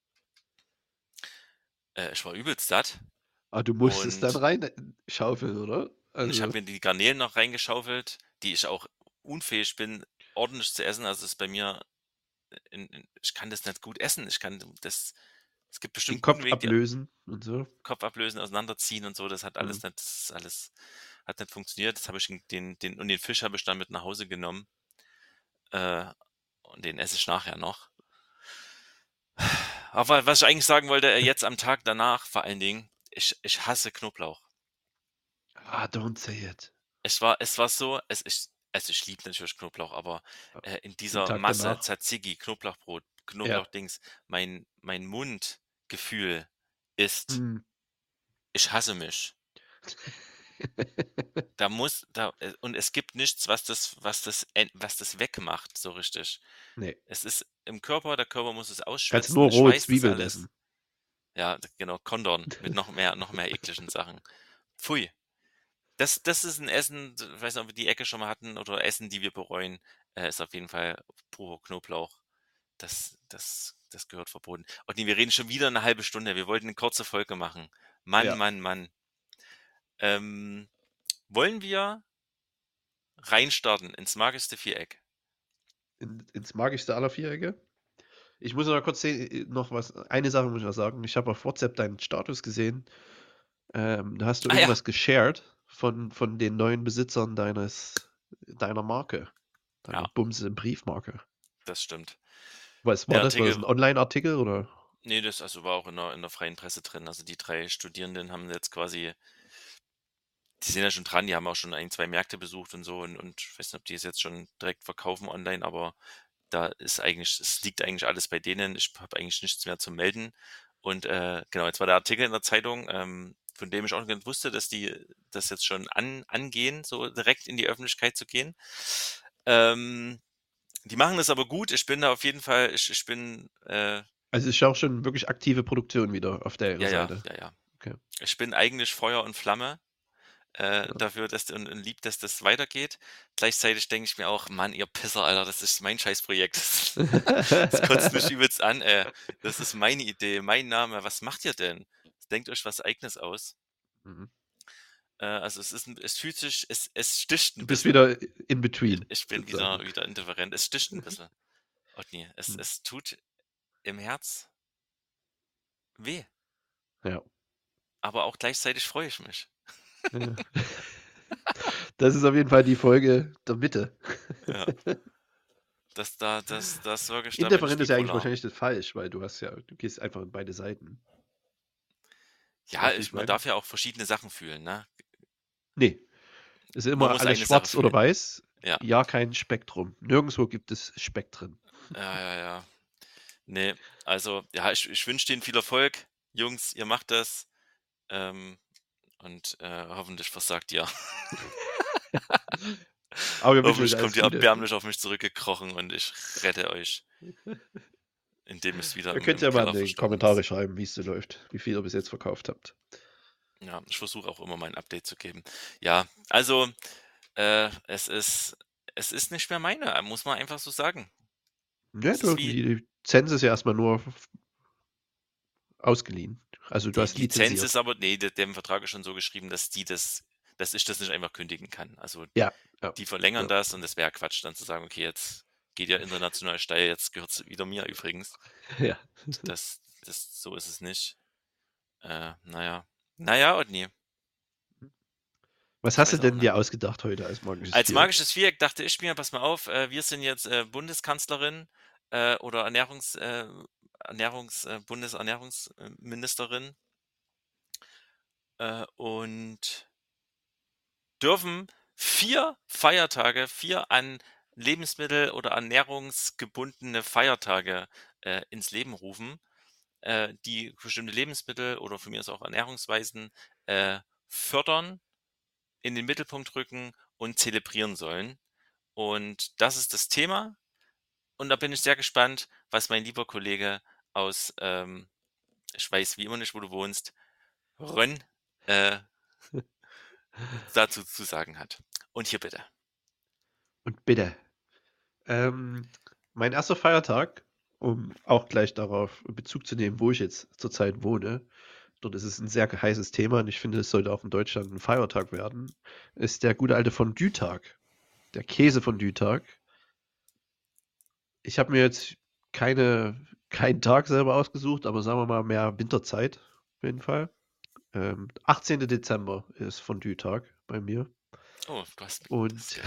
Ich war übelst satt Ah, du musstest dann und rein schaufeln, oder? ich Also, habe mir die Garnelen noch reingeschaufelt, die ich auch unfähig bin, ordentlich zu essen. Also, es ist bei mir ich kann das nicht gut essen. Es gibt bestimmt den 'n guten Kopf Weg, die ablösen und so. Kopf ablösen, auseinanderziehen und so, Mhm. das hat nicht funktioniert. Das habe ich den Fisch habe ich dann mit nach Hause genommen, äh, und den esse ich nachher noch. Aber was ich eigentlich sagen wollte, jetzt am Tag danach vor allen Dingen, ich hasse Knoblauch. Ah, don't say it. Es war so, also ich liebe natürlich Knoblauch, aber in Den dieser Tag Masse danach. Tzatziki, Knoblauchbrot, Ja. Knoblauchdings, mein Mundgefühl ist, Mhm. ich hasse mich. Und es gibt nichts, was das wegmacht, so richtig. Ne, Es ist im Körper, der Körper muss es kannst ausschwitzen, nur es rohe schweißt das Zwiebeln alles. essen. Ja, genau, Kondorn mit noch mehr ekligen Sachen. Pfui. Das ist ein Essen, ich weiß nicht, ob wir die Ecke schon mal hatten oder Essen, die wir bereuen, ist auf jeden Fall purer Knoblauch. Das gehört verboten. Und ne, wir reden schon wieder eine halbe Stunde. Wir wollten eine kurze Folge machen. Mann, Ja, Mann, Mann. Ähm, wollen wir reinstarten ins magischste Viereck? ins magischste aller Vierecke. Ich muss noch kurz sehen, noch was eine Sache muss ich noch sagen. Ich habe auf WhatsApp deinen Status gesehen. Da hast du Ah ja, irgendwas geshared von den neuen Besitzern deiner Marke, ja, deiner Bumse Briefmarke. das stimmt. Was war Der das? War das Artikel 'n Onlineartikel oder? ne, das also war auch in der freien Presse drin. Also, die 3 Studierenden haben jetzt quasi die sind ja schon dran, die haben auch schon ein 2 Märkte besucht und so und ich weiß nicht, ob die es jetzt schon direkt verkaufen online, aber da ist eigentlich es liegt eigentlich alles bei denen. Ich habe eigentlich nichts mehr zu melden. Und, genau, jetzt war der Artikel in der Zeitung, von dem ich auch nicht wusste, dass die das jetzt schon angehen, so direkt in die Öffentlichkeit zu gehen. Ähm, die machen das aber gut. Ich bin da auf jeden Fall ich bin, Also, es ist ja auch schon wirklich aktive Produktion wieder auf der ja, ja, Seite. ja, ja. Okay, Ich bin eigentlich Feuer und Flamme, ja. dafür, und lieb, dass das weitergeht. Gleichzeitig denke ich mir auch: „Mann, ihr Pisser, Alter, das ist mein Scheißprojekt. Das kotzt mich übelst an, Das ist meine Idee, mein Name. Was macht ihr denn? Denkt euch was Eigenes aus.“ Mhm. Also, es fühlt sich es sticht Du ein bist bisschen. wieder in between Ich bin sozusagen. wieder indifferent. Es sticht ein bisschen. Otni, Mhm. es tut im Herz weh, Ja. aber auch gleichzeitig freue ich mich. Ja. Das ist auf jeden Fall die Folge der Mitte. Ja, das wirklich, da bin ich Indifferent ist ja eigentlich bipolar. wahrscheinlich das falsch, weil du gehst einfach in beide Seiten. Ja, Weißt du, wie ich man meine? darf ja auch verschiedene Sachen fühlen, ne? Ne, es ist Man immer muss alles eine Sache schwarz oder fühlen. weiß, Ja, ja kein Spektrum. Nirgendwo gibt es Spektren. ja, ja, ja. Ne, also, ja, ich wünsche denen viel Erfolg. Jungs, ihr macht das, ähm, und, hoffentlich versagt ihr. Aber wir wünschen euch Hoffentlich alles kommt ihr Gute. erbärmlich auf mich zurückgekrochen und ich rette euch, indem es wieder Ihr im könnt ja mal in Keller die verstauen Kommentare ist. schreiben, wie's so läuft, wie viel ihr bis jetzt verkauft habt. Ja, ich versuche auch immer mein Update zu geben. Ja, also, es ist nicht mehr meine, muss man einfach so sagen. Ne, Das ist du wie die Lizenz ist ja erst mal nur ausgeliehen. Also, du die hast Lizenz ist lizenziert. aber ne, dem Vertrag ist schon so geschrieben, dass ich das nicht einfach kündigen kann. Also, Ja, ja, die verlängern ja, das und das wäre Quatsch, dann zu sagen: „Okay, jetzt geht ja international steil, jetzt gehört's wieder mir übrigens.“ ja. So ist es nicht. Na ja. Na ja und ne. Was Ich hast du weiß auch denn dir nicht. ausgedacht heute als magisches Als Viereck? magisches Viereck dachte ich mir: „Pass mal auf, wir sind jetzt, Bundeskanzlerin, oder Bundesernährungsministerin, und dürfen 4 Feiertage, 4 an Lebensmittel oder ernährungsgebundene Feiertage, ins Leben rufen, die bestimmte Lebensmittel oder von mir aus auch Ernährungsweisen, fördern, in den Mittelpunkt rücken und zelebrieren sollen. Und das ist das Thema. Und da bin ich sehr gespannt, was mein lieber Kollege aus, ich weiß wie immer nicht, wo du wohnst, Rönn, äh, dazu zu sagen hat. Und hier bitte. Und bitte. Ähm, mein erster Feiertag, um auch gleich darauf Bezug zu nehmen, wo ich jetzt zurzeit wohne, dort ist es ein sehr heißes Thema und ich finde, es sollte auch in Deutschland ein Feiertag werden, ist der gute alte Fondue-Tag, der Käsefondue-Tag. Ich habe mir jetzt keinen Tag selber ausgesucht, aber sagen wir mal mehr Winterzeit auf jeden Fall. 18. Dezember ist Fondue-Tag bei mir. Oh, du hast das ist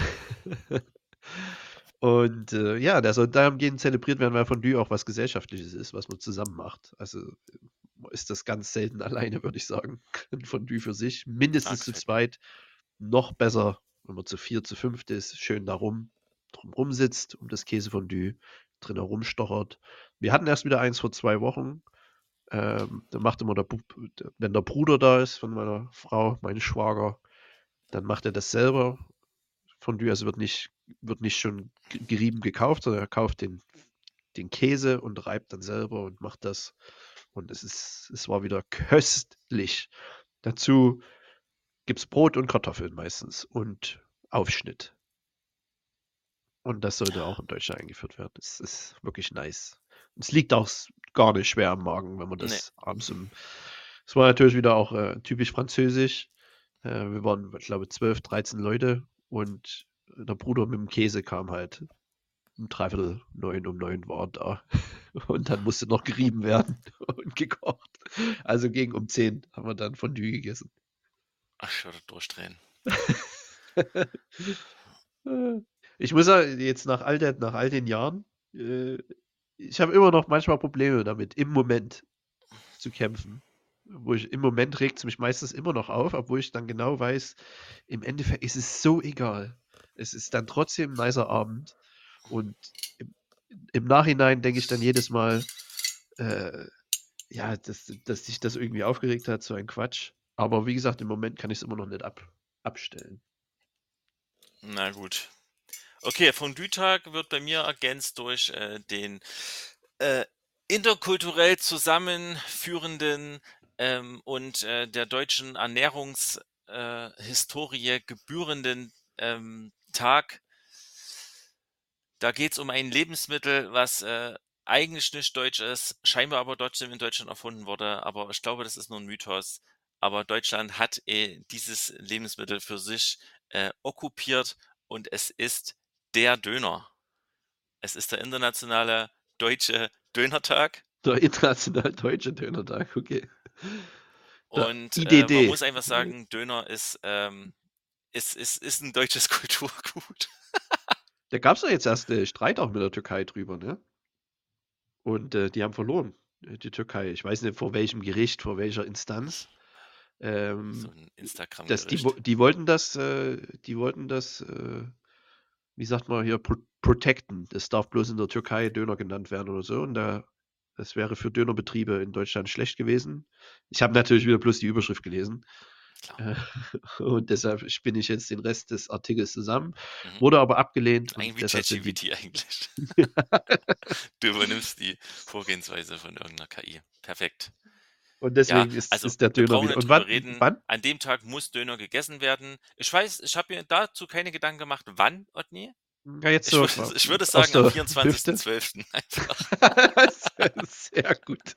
Und, ja und ja, der soll dahingehend zelebriert werden, weil Fondue auch was Gesellschaftliches ist, was man zusammen macht. Also ist das ganz selten alleine, würde ich sagen. Ein Fondue für sich, mindestens zu gefällt mir. zweit, noch besser, wenn man zu vier, zu fünft ist, schön drum sitzt, um das Käsefondue drin herumstochert. Wir hatten erst wieder eins vor 2 Wochen. Da macht immer wenn der Bruder da ist von meiner Frau, mein Schwager, dann macht er das selber. Fondue, also wird nicht schon gerieben gekauft, sondern er kauft den Käse und reibt dann selber und macht das. Und es war wieder köstlich. Dazu gibt es Brot und Kartoffeln meistens und Aufschnitt. Und das sollte auch in Deutschland eingeführt werden. Das ist wirklich nice. Es liegt auch gar nicht schwer am Magen, wenn man Ne, das abends im. Es war natürlich wieder auch typisch französisch. Wir waren, ich glaube, 12, 13 Leute und der Bruder mit dem Käse kam halt um 8:45, um 9 war er da. Und dann musste noch gerieben werden und gekocht. Also gegen um 10 haben wir dann Fondue gegessen. ach, ich würde durchdrehen. Ich muss ja jetzt nach all den Jahren, äh, ich habe immer noch manchmal Probleme damit, im Moment zu kämpfen. Im Moment regt es mich meistens immer noch auf, obwohl ich dann genau weiß, im Endeffekt ist es so egal. Es ist dann trotzdem 'n nicer Abend und im im Nachhinein denke ich dann jedes Mal, äh, ja, dass sich das irgendwie aufgeregt hat, so ein Quatsch. Aber wie gesagt, im Moment kann ich es immer noch nicht abstellen. Na gut. Okay, Fondue-Tag wird bei mir ergänzt durch, den, äh, interkulturell zusammenführenden, und, der deutschen Historie gebührenden, Tag. Da geht's um ein Lebensmittel, was, eigentlich nicht deutsch ist, scheinbar aber trotzdem in Deutschland erfunden wurde, aber ich glaube, das ist nur ein Mythos. Aber Deutschland hat, dieses Lebensmittel für sich, okkupiert und es ist der Döner. Es ist der internationale deutsche Dönertag Der international deutsche Dönertag, okay. Der und, man IDD. muss einfach sagen, Döner ist 'n deutsches Kulturgut. Da gab es ja jetzt erst Streit auch mit der Türkei drüber, ne? Und die haben verloren, die Türkei. Ich weiß nicht vor welchem Gericht, vor welcher Instanz. So Ähm, 'n das, Instagram-Gericht. die wollten das, wie sagt man hier, protecten. Das darf bloß in der Türkei Döner genannt werden oder so. Und das wäre für Dönerbetriebe in Deutschland schlecht gewesen. Ich habe natürlich wieder bloß die Überschrift gelesen. Klar. Äh, und deshalb spinne ich jetzt den Rest des Artikels zusammen. Mhm. Wurde aber abgelehnt Eigentlich und wie deshalb sind die. ChatGPT eigentlich. Du übernimmst die Vorgehensweise von irgendeiner KI. Perfekt. Und Ja, deswegen ist, also ist der wir Döner brauchen wieder. nicht Und drüber wann? reden. Wann? An dem Tag muss Döner gegessen werden. Ich weiß, ich habe mir dazu keine Gedanken gemacht, wann, Otni. Ja, jetzt so Ich würde aus sagen am der Hüfte. 24.12. einfach. Sehr gut.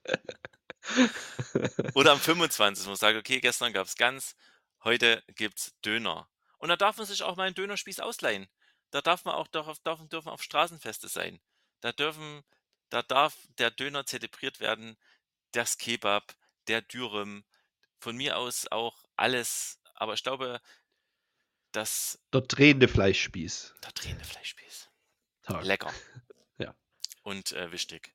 Oder am 25., wo man sagt: „Okay, gestern gab's Gans, heute gibt's Döner.“ Und da darf man sich auch mal 'n Dönerspieß ausleihen. Da darf man auch dürfen auch Straßenfeste sein. Da dürfen da darf der Döner zelebriert werden, das Kebab, der Dürüm, von mir aus auch alles, aber ich glaube, dass Der drehende Fleischspieß. der drehende Fleischspieß. Tag. Lecker Ja, und, wichtig.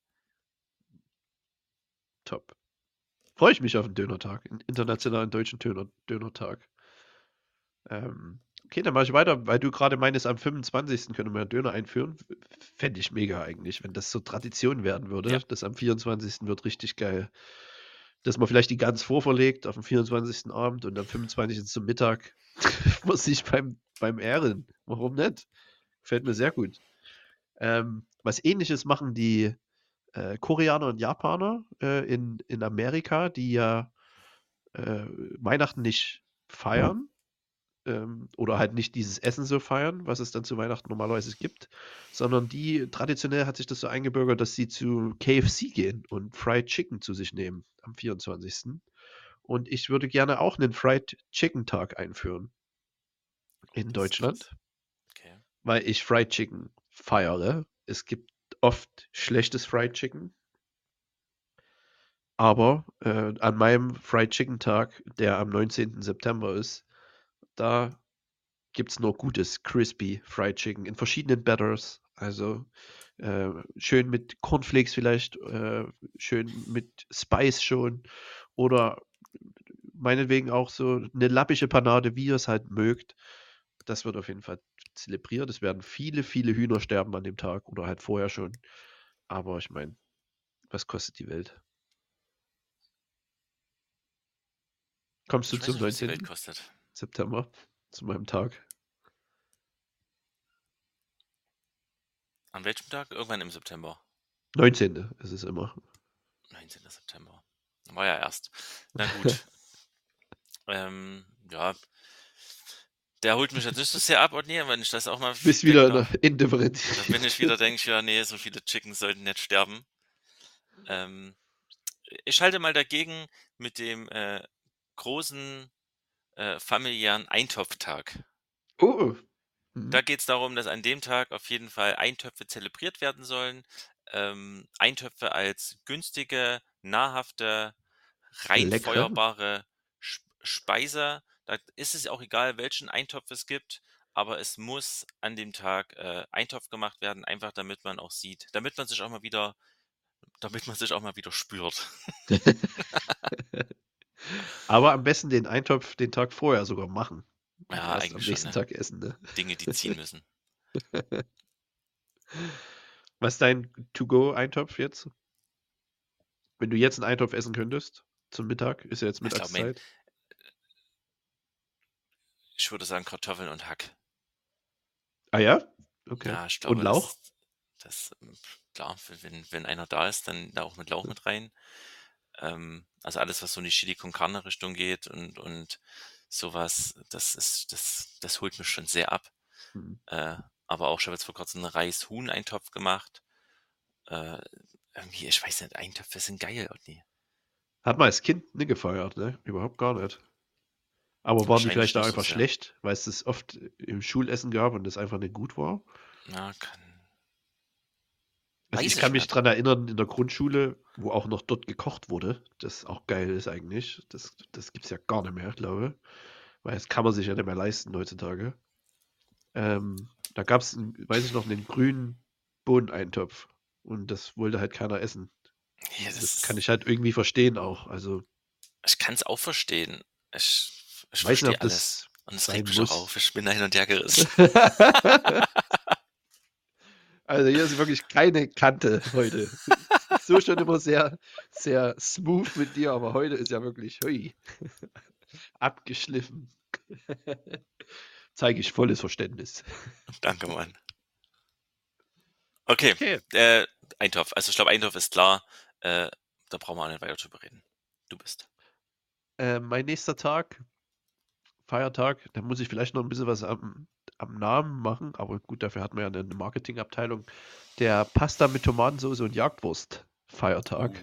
top. Freue ich mich auf den Dönertag, 'n internationalen deutschen Dönertag. Okay, dann mache ich weiter, weil du gerade meintest, am 25. könnte man ja Döner einführen. Fände ich mega eigentlich, wenn das so Tradition werden Ja, würde. Das am 24. wird richtig geil. Dass man vielleicht die Gans vorverlegt auf den 24. Abend und am 25. zum Mittag trifft man sich beim Ehren. Warum nicht? Gefällt mir sehr gut. Was Ähnliches machen die Koreaner und Japaner in Amerika, die ja Weihnachten nicht feiern oder halt nicht dieses Essen so feiern, was es dann zu Weihnachten normalerweise gibt, sondern die traditionell hat sich das so eingebürgert, dass sie zu KFC gehen und Fried Chicken zu sich nehmen am 24. Und ich würde gerne auch einen Fried Chicken Tag einführen in das ist krass. Deutschland, Okay. weil ich Fried Chicken feiere. Es gibt oft schlechtes Fried Chicken, aber an meinem Fried Chicken Tag, der am 19. September ist, da gibt's nur gutes Crispy Fried Chicken in verschiedenen Batters. Also schön mit Cornflakes vielleicht, schön mit Spice schon oder meinetwegen auch so eine lappische Panade, wie ihr es halt mögt. Das wird auf jeden Fall zelebriert. Es werden viele, viele Hühner sterben an dem Tag oder halt vorher schon. Aber ich meine, was kostet die Welt? Kommst du Ich weiß zum nicht, was die Welt 19. kostet. September, zu meinem Tag? An welchem Tag? Irgendwann im September. 19. ist es immer. 19. September. War ja erst. Na gut. Ja, der holt mich jetzt nicht so sehr ab, und nee, wenn ich das auch mal Bist Feedback wieder wieder, da bin ich indifferent. wieder, denke ich, ja, nee, so viele Chickens sollten nicht sterben. Ähm, Ich halte mal dagegen mit dem großen familiären Eintopftag. Oh. Mhm. Da geht es darum, dass an dem Tag auf jeden Fall Eintöpfe zelebriert werden sollen. Eintöpfe als günstige, nahrhafte, rein Lecker. feuerbare Speise. Da ist es auch egal, welchen Eintopf es gibt, aber es muss an dem Tag Eintopf gemacht werden, einfach damit man auch sieht, damit man sich auch mal wieder spürt. Aber am besten den Eintopf den Tag vorher sogar machen und Ja, erst am eigentlich schon, nächsten ne? Tag essen, ne? Dinge, die ziehen müssen. Was ist dein To-Go-Eintopf jetzt? Wenn du jetzt einen Eintopf essen könntest zum Mittag, ist ja jetzt Ich glaube, Mittagszeit. ich würde sagen Kartoffeln und Hack. Ah ja? Okay. Ja, ich Und glaube, Lauch? klar, wenn einer da ist, dann da auch mit Lauch mit rein. Also alles, was so in die Chili con Carne Richtung geht und sowas, das holt mich schon sehr ab. Mhm. Äh, aber auch, ich habe jetzt vor Kurzem 'n Reis-Huhn-Eintopf gemacht. Äh, Irgendwie, ich weiß nicht, Eintöpfe sind geil, Otni. Hat man als Kind nie gefeiert, ne? Überhaupt gar nicht. Aber waren die Wahrscheinlich vielleicht auch nicht so einfach sehr. schlecht, weil es das oft im Schulessen gab und das einfach nicht gut war? Ja, Also, ich weiß kann ich mich nicht. dran erinnern, in der Grundschule, wo auch noch dort gekocht wurde, das auch geil ist eigentlich. Das gibt's ja gar nicht mehr, glaube ich, weil das kann man sich ja nicht mehr leisten heutzutage. Da gab's 'n weiß ich noch, 'nen grünen Bohneneintopf und das wollte halt keiner essen. Ja, Und das das kann ist ich halt irgendwie verstehen auch. Also, ich kann's auch verstehen. Ich weiß nicht, ob verstehe alles. das Und es sein regt mich auch muss. auf. Ich bin da hin und her gerissen. Also, hier ist wirklich keine Kante heute. So schon immer sehr, sehr smooth mit dir, aber heute ist ja wirklich, hui, abgeschliffen. Zeige ich volles Verständnis. Danke, Mann. Okay, Okay, äh, Eintopf. Also, ich glaube, Eintopf ist klar. Äh, Da brauchen wir auch nicht weiter drüber reden. Du bist. mein nächster Tag, Feiertag, da muss ich vielleicht noch ein bisschen was am Namen machen, aber gut, dafür hat man ja eine Marketingabteilung. Der Pasta mit Tomatensauce und Jagdwurst-Feiertag.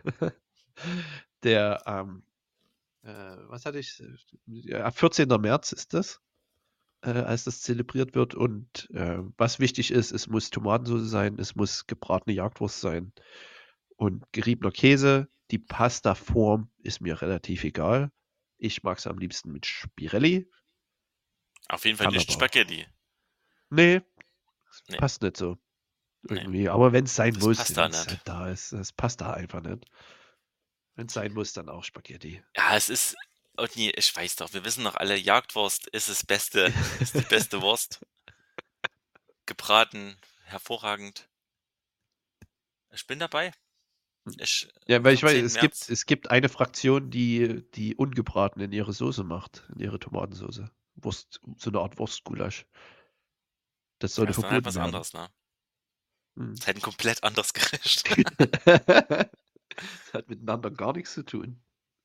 Der was hatte ich? Ja, 14. März ist das, als das zelebriert wird. Und was wichtig ist, es muss Tomatensauce sein, es muss gebratene Jagdwurst sein und geriebener Käse. Die Pastaform ist mir relativ egal. Ich mag es am liebsten mit Spirelli. Auf jeden Fall Kann nicht aber auch. Spaghetti. Nee, Nee, passt nicht so nee, irgendwie. Aber wenn es sein das muss, passt da wenn es nicht. halt da ist, es passt da einfach nicht. Wenn es sein muss, dann auch Spaghetti. Ja, es ist, Otni, ich weiß doch, wir wissen doch alle, Jagdwurst ist das Beste, ist die beste Wurst. Gebraten, hervorragend. Ich bin dabei. Ja, Am weil ich weiß, 14. März. es gibt eine Fraktion, die ungebraten in ihre Soße macht, in ihre Tomatensoße. Wurst, so eine Art Wurstgulasch. Das Ja, sollte ist dann halt verboten was werden. anderes, ne? Hm. Ist halt ein komplett anderes Gericht. Das hat miteinander gar nichts zu tun.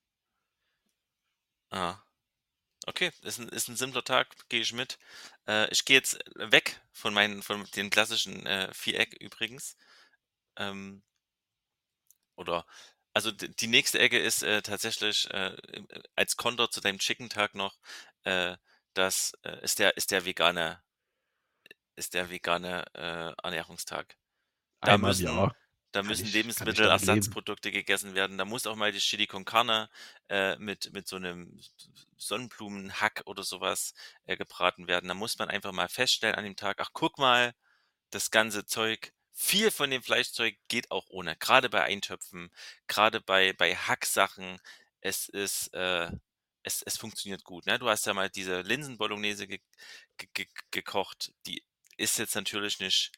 Ah, okay, ist ein simpler Tag, gehe ich mit. Ich gehe jetzt weg von den klassischen Viereck übrigens. Ähm, oder, also die nächste Ecke ist tatsächlich als Konter zu deinem Chicken-Tag noch, äh, das ist der vegane Ernährungstag. Da Einmal im müssen, Jahr da kann müssen ich damit leben. Lebensmittelersatzprodukte gegessen werden. Da muss auch mal die Chili con Carne mit so einem Sonnenblumenhack oder sowas gebraten werden. Da muss man einfach mal feststellen an dem Tag, ach guck mal, das ganze Zeug, viel von dem Fleischzeug geht auch ohne. Gerade bei Eintöpfen, gerade bei Hacksachen. Es ist, es funktioniert gut. Ne? Du hast ja mal diese Linsen-Bolognese gekocht. Die ist jetzt natürlich nicht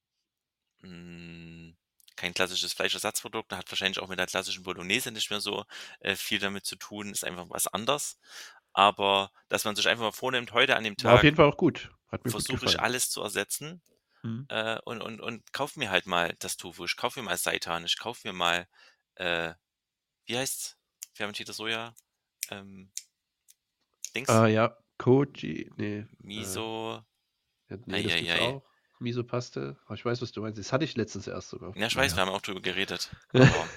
hm, kein klassisches Fleischersatzprodukt, hat wahrscheinlich auch mit der klassischen Bolognese nicht mehr so viel damit zu tun, ist einfach was anders. Aber dass man sich einfach mal vornimmt, heute an dem War auf jeden Tag Fall auch gut. Hat mir gut versuche ich gefallen. alles zu ersetzen Hm. und kauf mir halt mal das Tofu, ich kaufe mir mal Seitan, ich kaufe mir mal, äh, wie heißt's? Fermentiertes Soja, ähm, Dings, Ja, Koji, nee, Miso, ja, nee, das gibt's eieiei. auch. Miso-Paste. Aber ich weiß, was du meinst. Das hatte ich letztens erst sogar. Ja, ich weiß, wir Naja. haben auch drüber geredet, aber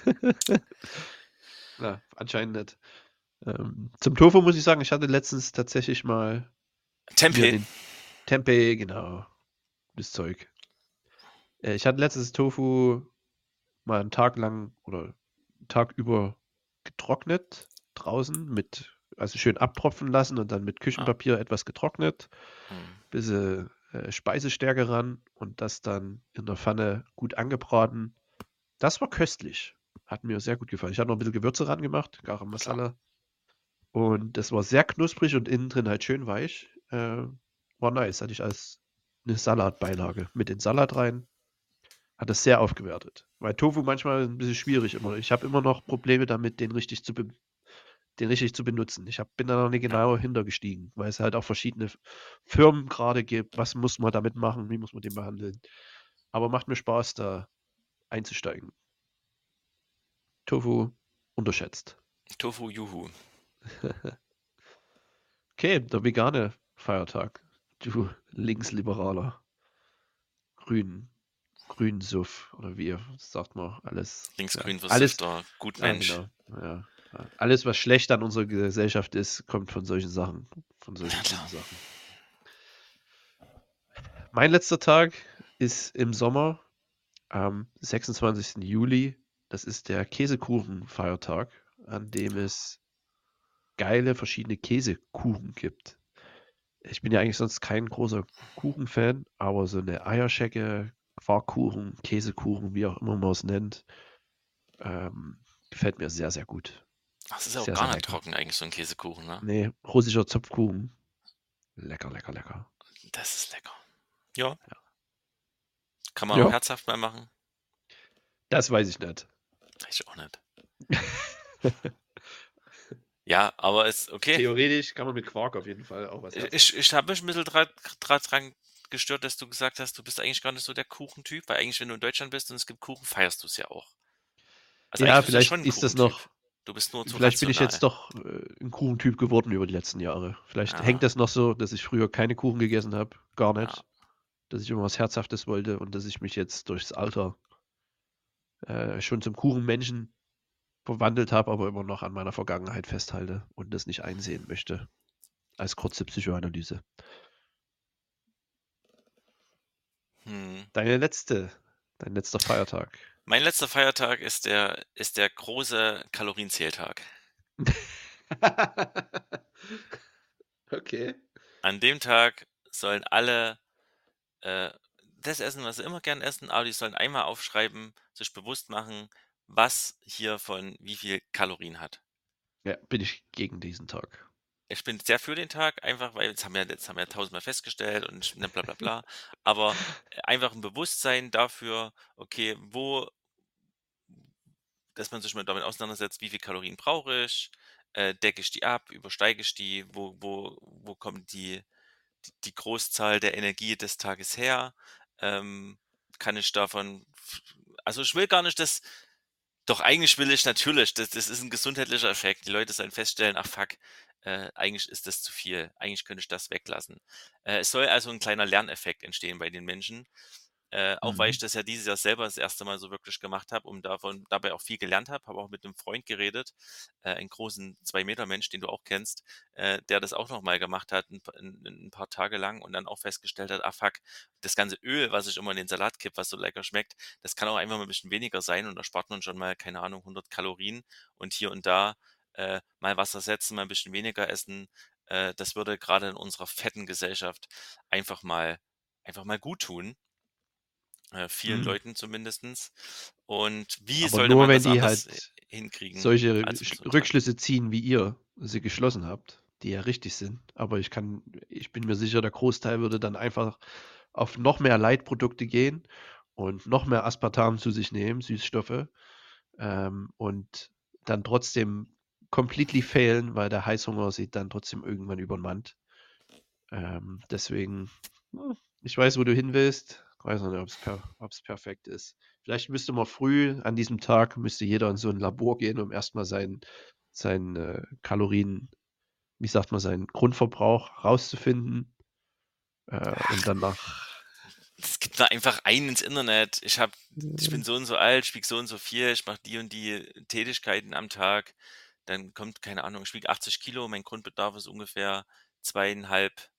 Na, anscheinend nicht. Zum Tofu muss ich sagen, ich hatte letztens tatsächlich mal mir Tempeh, den Tempeh, genau, das Zeug. Ich hatte letztens Tofu mal einen Tag lang oder einen Tag über getrocknet draußen also schön abtropfen lassen und dann mit ah, Küchenpapier etwas getrocknet, hm, bisschen Speisestärke ran und das dann in der Pfanne gut angebraten. Das war köstlich. Hat mir sehr gut gefallen. Ich hatte noch ein bisschen Gewürze ran gemacht, Garam klar. Masala. Und das war sehr knusprig und innen drin halt schön weich. War nice. Hatte ich als eine Salatbeilage mit den Salat rein. Hat das sehr aufgewertet. Weil Tofu manchmal ein bisschen schwierig immer. Ich habe immer noch Probleme damit, den richtig zu benutzen. Bin da noch nicht Ja. genauer hintergestiegen, weil es halt auch verschiedene Firmen gerade gibt. Was muss man damit machen? Wie muss man den behandeln? Aber macht mir Spaß, da einzusteigen. Tofu unterschätzt. Tofu Juhu. Okay, der vegane Feiertag. Du Linksliberaler. Grün. Grünsuff oder wie sagt man, alles. Ja, Linksgrün alles, versiffter ja, Gutmensch. genau. Ja, ja. Alles, was schlecht an unserer Gesellschaft ist, kommt von solchen Sachen, von Na solchen klar. guten Sachen. Mein letzter Tag ist im Sommer am 26. Juli. Das ist der Käsekuchenfeiertag, an dem es geile verschiedene Käsekuchen gibt. Ich bin ja eigentlich sonst kein großer Kuchenfan, aber so eine Eierschecke, Quarkkuchen, Käsekuchen, wie auch immer man es nennt, gefällt mir sehr, sehr gut. Das ist ja auch Sehr, gar sehr nicht lecker. trocken eigentlich, so ein Käsekuchen, ne? Nee, russischer Zopfkuchen. Lecker, lecker, lecker. Das ist lecker. Ja, kann man auch Ja, herzhaft mal machen. das weiß ich nicht. Ich auch nicht. Ja, aber ist okay. Theoretisch kann man mit Quark auf jeden Fall auch was Herzhaftes Ich machen. habe mich ein bisschen dran gestört, dass du gesagt hast, du bist eigentlich gar nicht so der Kuchentyp, weil eigentlich, wenn du in Deutschland bist und es gibt Kuchen, feierst du es ja auch. Also eigentlich Ja, bist du ja vielleicht schon ein ist das Kuchentyp. Du bist nur zu Vielleicht bin ich rational. jetzt doch, 'n Kuchentyp geworden über die letzten Jahre. Vielleicht hängt Ja, das noch so, dass ich früher keine Kuchen gegessen habe, gar ja. nicht, dass ich immer was Herzhaftes wollte und dass ich mich jetzt durchs Alter, schon zum Kuchenmenschen verwandelt habe, aber immer noch an meiner Vergangenheit festhalte und das nicht einsehen möchte, als kurze Psychoanalyse. Mhm. Deine letzte Dein letzter Feiertag. Mein letzter Feiertag ist der große Kalorienzähltag. Okay. An dem Tag sollen alle, äh, das essen, was sie immer gern essen, aber die sollen einmal aufschreiben, sich bewusst machen, was hiervon wie viel Kalorien hat. Ja, bin ich gegen diesen Tag. Ich bin sehr für den Tag, einfach weil das haben wir ja tausendmal festgestellt und ne, bla bla bla. Aber, einfach ein Bewusstsein dafür, okay, wo dass man sich mal damit auseinandersetzt, wie viel Kalorien brauche ich, decke ich die ab, übersteige ich die, wo kommt die Großzahl der Energie des Tages her? Ähm, kann ich davon also, ich will gar nicht doch eigentlich will ich natürlich, das ist ein gesundheitlicher Effekt. Die Leute sollen feststellen: „Ach fuck, eigentlich ist das zu viel. Eigentlich könnte ich das weglassen.“ Es soll also ein kleiner Lerneffekt entstehen bei den Menschen, auch weil ich Mhm. das ja dieses Jahr selber das erste Mal so wirklich gemacht habe und dabei auch viel gelernt habe auch mit einem Freund geredet, einen großen 2 Meter Mensch, den du auch kennst, der das auch noch mal gemacht hat 'n paar Tage lang und dann auch festgestellt hat: „Ah fuck, das ganze Öl, was ich immer in den Salat kippe, was so lecker schmeckt, das kann auch einfach mal 'n bisschen weniger sein und da spart man schon mal, keine Ahnung, 100 Kalorien und hier und da, mal was ersetzen, mal ein bisschen weniger essen. Das würde gerade in unserer fetten Gesellschaft einfach mal gut tun, vielen Mhm. Leuten zumindestens. Und wie Aber sollte nur, man wenn das die anders halt hinkriegen solche als über so 'n Tag? Rückschlüsse ziehen, wie ihr sie geschlossen habt, die ja richtig sind. Aber ich bin mir sicher, der Großteil würde dann einfach auf noch mehr Leitprodukte gehen und noch mehr Aspartam zu sich nehmen, Süßstoffe, und dann trotzdem completely failen, weil der Heißhunger sie dann trotzdem irgendwann übermannt. Deswegen, ich weiß, wo du hin willst. Weiß noch nicht, ob's perfekt ist. Vielleicht müsste man früh an diesem Tag müsste jeder in so ein Labor gehen, um erst mal seinen, Kalorien wie sagt man, seinen Grundverbrauch rauszufinden, und Ach, danach es gibt da einfach ein ins Internet. Ich bin so und so alt, ich wiege so und so viel, ich mache die und die Tätigkeiten am Tag. Dann kommt, keine Ahnung, ich wiege 80 Kilo, mein Grundbedarf ist ungefähr 2.500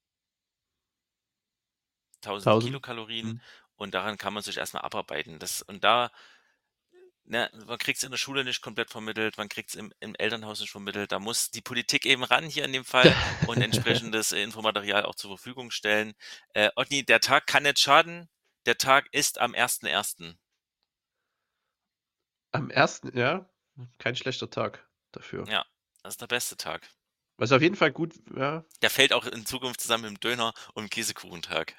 1000. Kilokalorien Mhm. und daran kann man sich erst mal abarbeiten. Und da ne, man kriegt's in der Schule nicht komplett vermittelt, man kriegt's im Elternhaus nicht vermittelt. Da muss die Politik eben ran hier in dem Fall und entsprechendes Infomaterial auch zur Verfügung stellen. Otni, der Tag kann nicht schaden. Der Tag ist am 1.1. Am ersten, ja, kein schlechter Tag dafür. Ja, das ist der beste Tag. Was auf jeden Fall gut ja. Der fällt auch in Zukunft zusammen mit dem Döner und dem Käsekuchentag.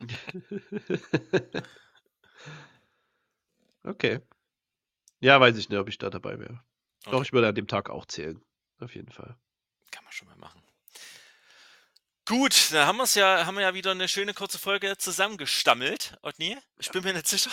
Okay. Ja, weiß ich nicht, ob ich da dabei wäre. Doch, Okay, ich würde an dem Tag auch zählen. Auf jeden Fall. kann man schon mal machen. Gut, da haben wir ja wieder eine schöne kurze Folge zusammengestammelt, Otni. Ich bin mir nicht sicher,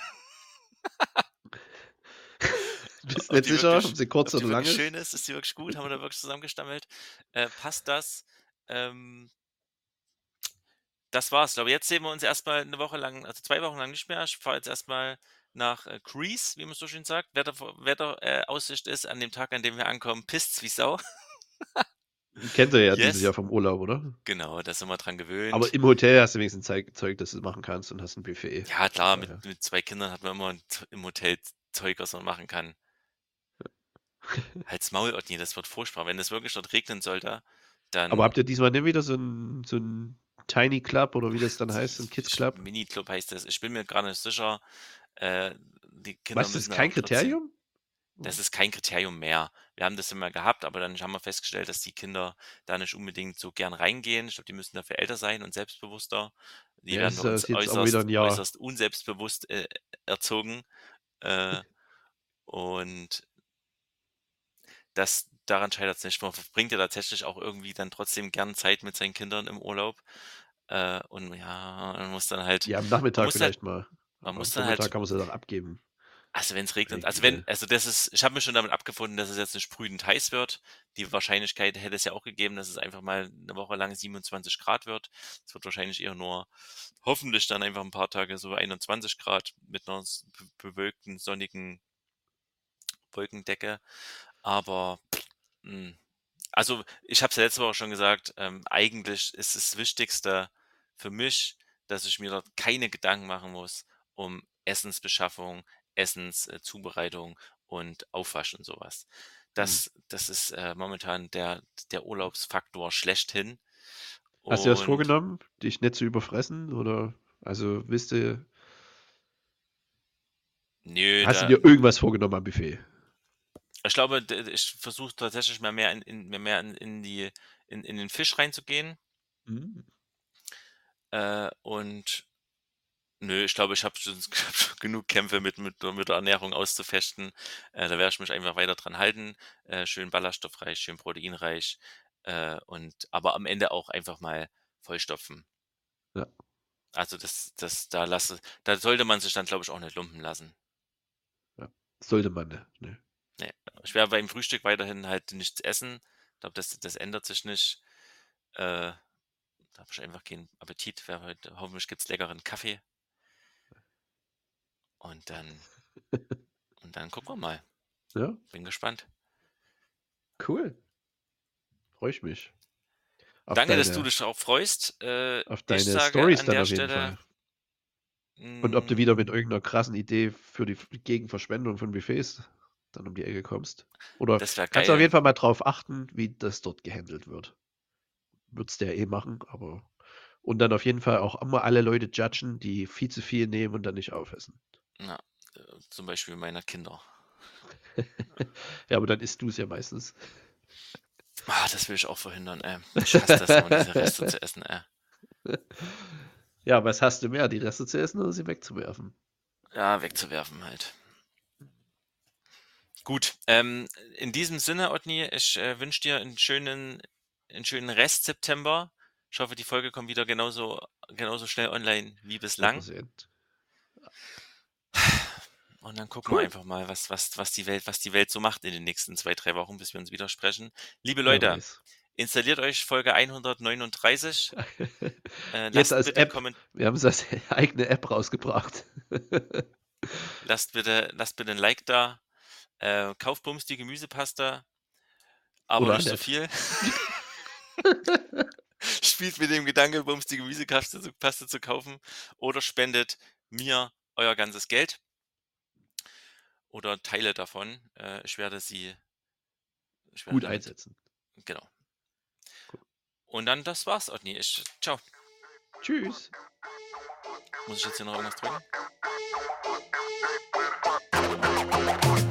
Bist ob nicht die sicher, wirklich ob sie kurz ob oder die lang wirklich schön ist? ist. Ist die wirklich gut? Haben wir da wirklich zusammengestammelt? Passt das? Ähm, das war's. Ich glaube, jetzt sehen wir uns erstmal eine Woche lang, also 2 Wochen lang nicht mehr. Ich fahre jetzt erstmal nach, Greece, wie man so schön sagt. Aussicht Aussicht ist an dem Tag, an dem wir ankommen, pisst's wie Sau. Kennt ihr ja dieses Yes, Jahr vom Urlaub, oder? genau, da sind wir dran Aber gewöhnt. im Hotel hast du wenigstens Zeug, das du machen kannst und hast ein Buffet. Ja Von klar, daher. mit 2 Kindern hat man immer im Hotel Zeug, was man machen kann. Halt's Maul, Otni, das wird furchtbar. Wenn es wirklich dort regnen sollte, Aber dann habt ihr diesmal nicht wieder so 'n Tiny Club oder wie das dann heißt, so 'n Kids Club? Mini-Club heißt das. Ich bin mir gar nicht sicher. Die Kinder Was, das müssen ist dann kein auch trotzdem. Kriterium? Das ist kein Kriterium mehr. Wir haben das immer gehabt, aber dann haben wir festgestellt, dass die Kinder da nicht unbedingt so gern reingehen. Ich glaube, die müssen dafür älter sein und selbstbewusster. Die Ja, werden es bei ist uns das jetzt aber wieder 'n Jahr. äußerst unselbstbewusst erzogen. Äh, und daran scheitert es nicht. Man verbringt ja tatsächlich auch irgendwie dann trotzdem gern Zeit mit seinen Kindern im Urlaub. Und ja, Ja, am man Nachmittag muss dann vielleicht mal, man aber am muss dann Vormittag halt kann man sie dann abgeben. Also, wenn's regnet, Meine also, wenn, Güte. also, das ist, ich habe mich schon damit abgefunden, dass es jetzt nicht sprühend heiß wird. Die Wahrscheinlichkeit hätte es ja auch gegeben, dass es einfach mal eine Woche lang 27 Grad wird. Es wird wahrscheinlich eher nur, hoffentlich dann einfach ein paar Tage so 21 Grad mit einer bewölkten, sonnigen Wolkendecke. Aber, hm, also, ich habe es ja letzte Woche schon gesagt, eigentlich ist das Wichtigste für mich, dass ich mir dort keine Gedanken machen muss um Essensbeschaffung, Zubereitung und Aufwasch und sowas. Hm. Das ist, momentan der Urlaubsfaktor schlechthin. Hast du dir das Und vorgenommen, dich nicht zu überfressen? Oder also nö, hast du dir irgendwas vorgenommen am Buffet? ich glaube, ich versuche tatsächlich mehr mehr in den Fisch reinzugehen, Hm. und nö, ich glaube, ich habe schon genug Kämpfe mit der Ernährung auszufechten. Da werde ich mich einfach weiter dran halten. Schön ballaststoffreich, schön proteinreich, und aber am Ende auch einfach mal vollstopfen. Ja, Also, da sollte man sich dann, glaube ich, auch nicht lumpen lassen. ja. Sollte man, ne? Ne, ich werde beim Frühstück weiterhin halt nichts essen. Ich glaube, das ändert sich nicht. Da habe ich einfach keinen Appetit. Werde heute, hoffentlich gibt's leckeren Kaffee, und dann gucken wir mal. Ja, Bin gespannt. cool. Freue ich mich auf Danke, dass du deine dich darauf freust. auf Ich deine sage Stories an dann der auf jeden Stelle, Fall. Und ob du wieder hm, mit irgendeiner krassen Idee für die gegen Verschwendung von Buffets dann um die Ecke kommst. Oder das wäre kannst du auf geil. jeden Fall mal drauf achten, wie das dort gehandelt wird. Würdest du ja eh machen, aber und dann auf jeden Fall auch immer alle Leute judgen, die viel zu viel nehmen und dann nicht aufessen. Ja, zum Beispiel meiner Kinder. Ja, aber dann isst du es ja meistens. Das will ich auch verhindern, ey. Ich hasse das immer, diese Reste zu essen, ey. Ja, was hast du mehr, die Reste zu essen oder sie wegzuwerfen? Ja, wegzuwerfen halt. Gut, in diesem Sinne, Otni, ich wünsche dir einen schönen Rest September. Ich hoffe, die Folge kommt wieder genauso schnell online wie Wird man bislang. sehen. Und dann gucken wir Cool. einfach mal, was die Welt so macht in den nächsten 2, 3 Wochen, bis wir uns wieder sprechen. Liebe Wer Leute, weiß. installiert euch Folge 139. Jetzt als App. Wir haben es als eigene App rausgebracht. Lasst bitte ein Like da. Kauft Bums die Gemüsepaste, aber Oder nicht so nicht. viel. Spielt mit dem Gedanke, Bums die Paste zu kaufen, oder spendet mir euer ganzes Geld oder Teile davon. Ich werde Gut damit, einsetzen. genau. Cool. Und dann, das war's, Otni. Ciao. Tschüss. Muss ich jetzt hier noch irgendwas drücken?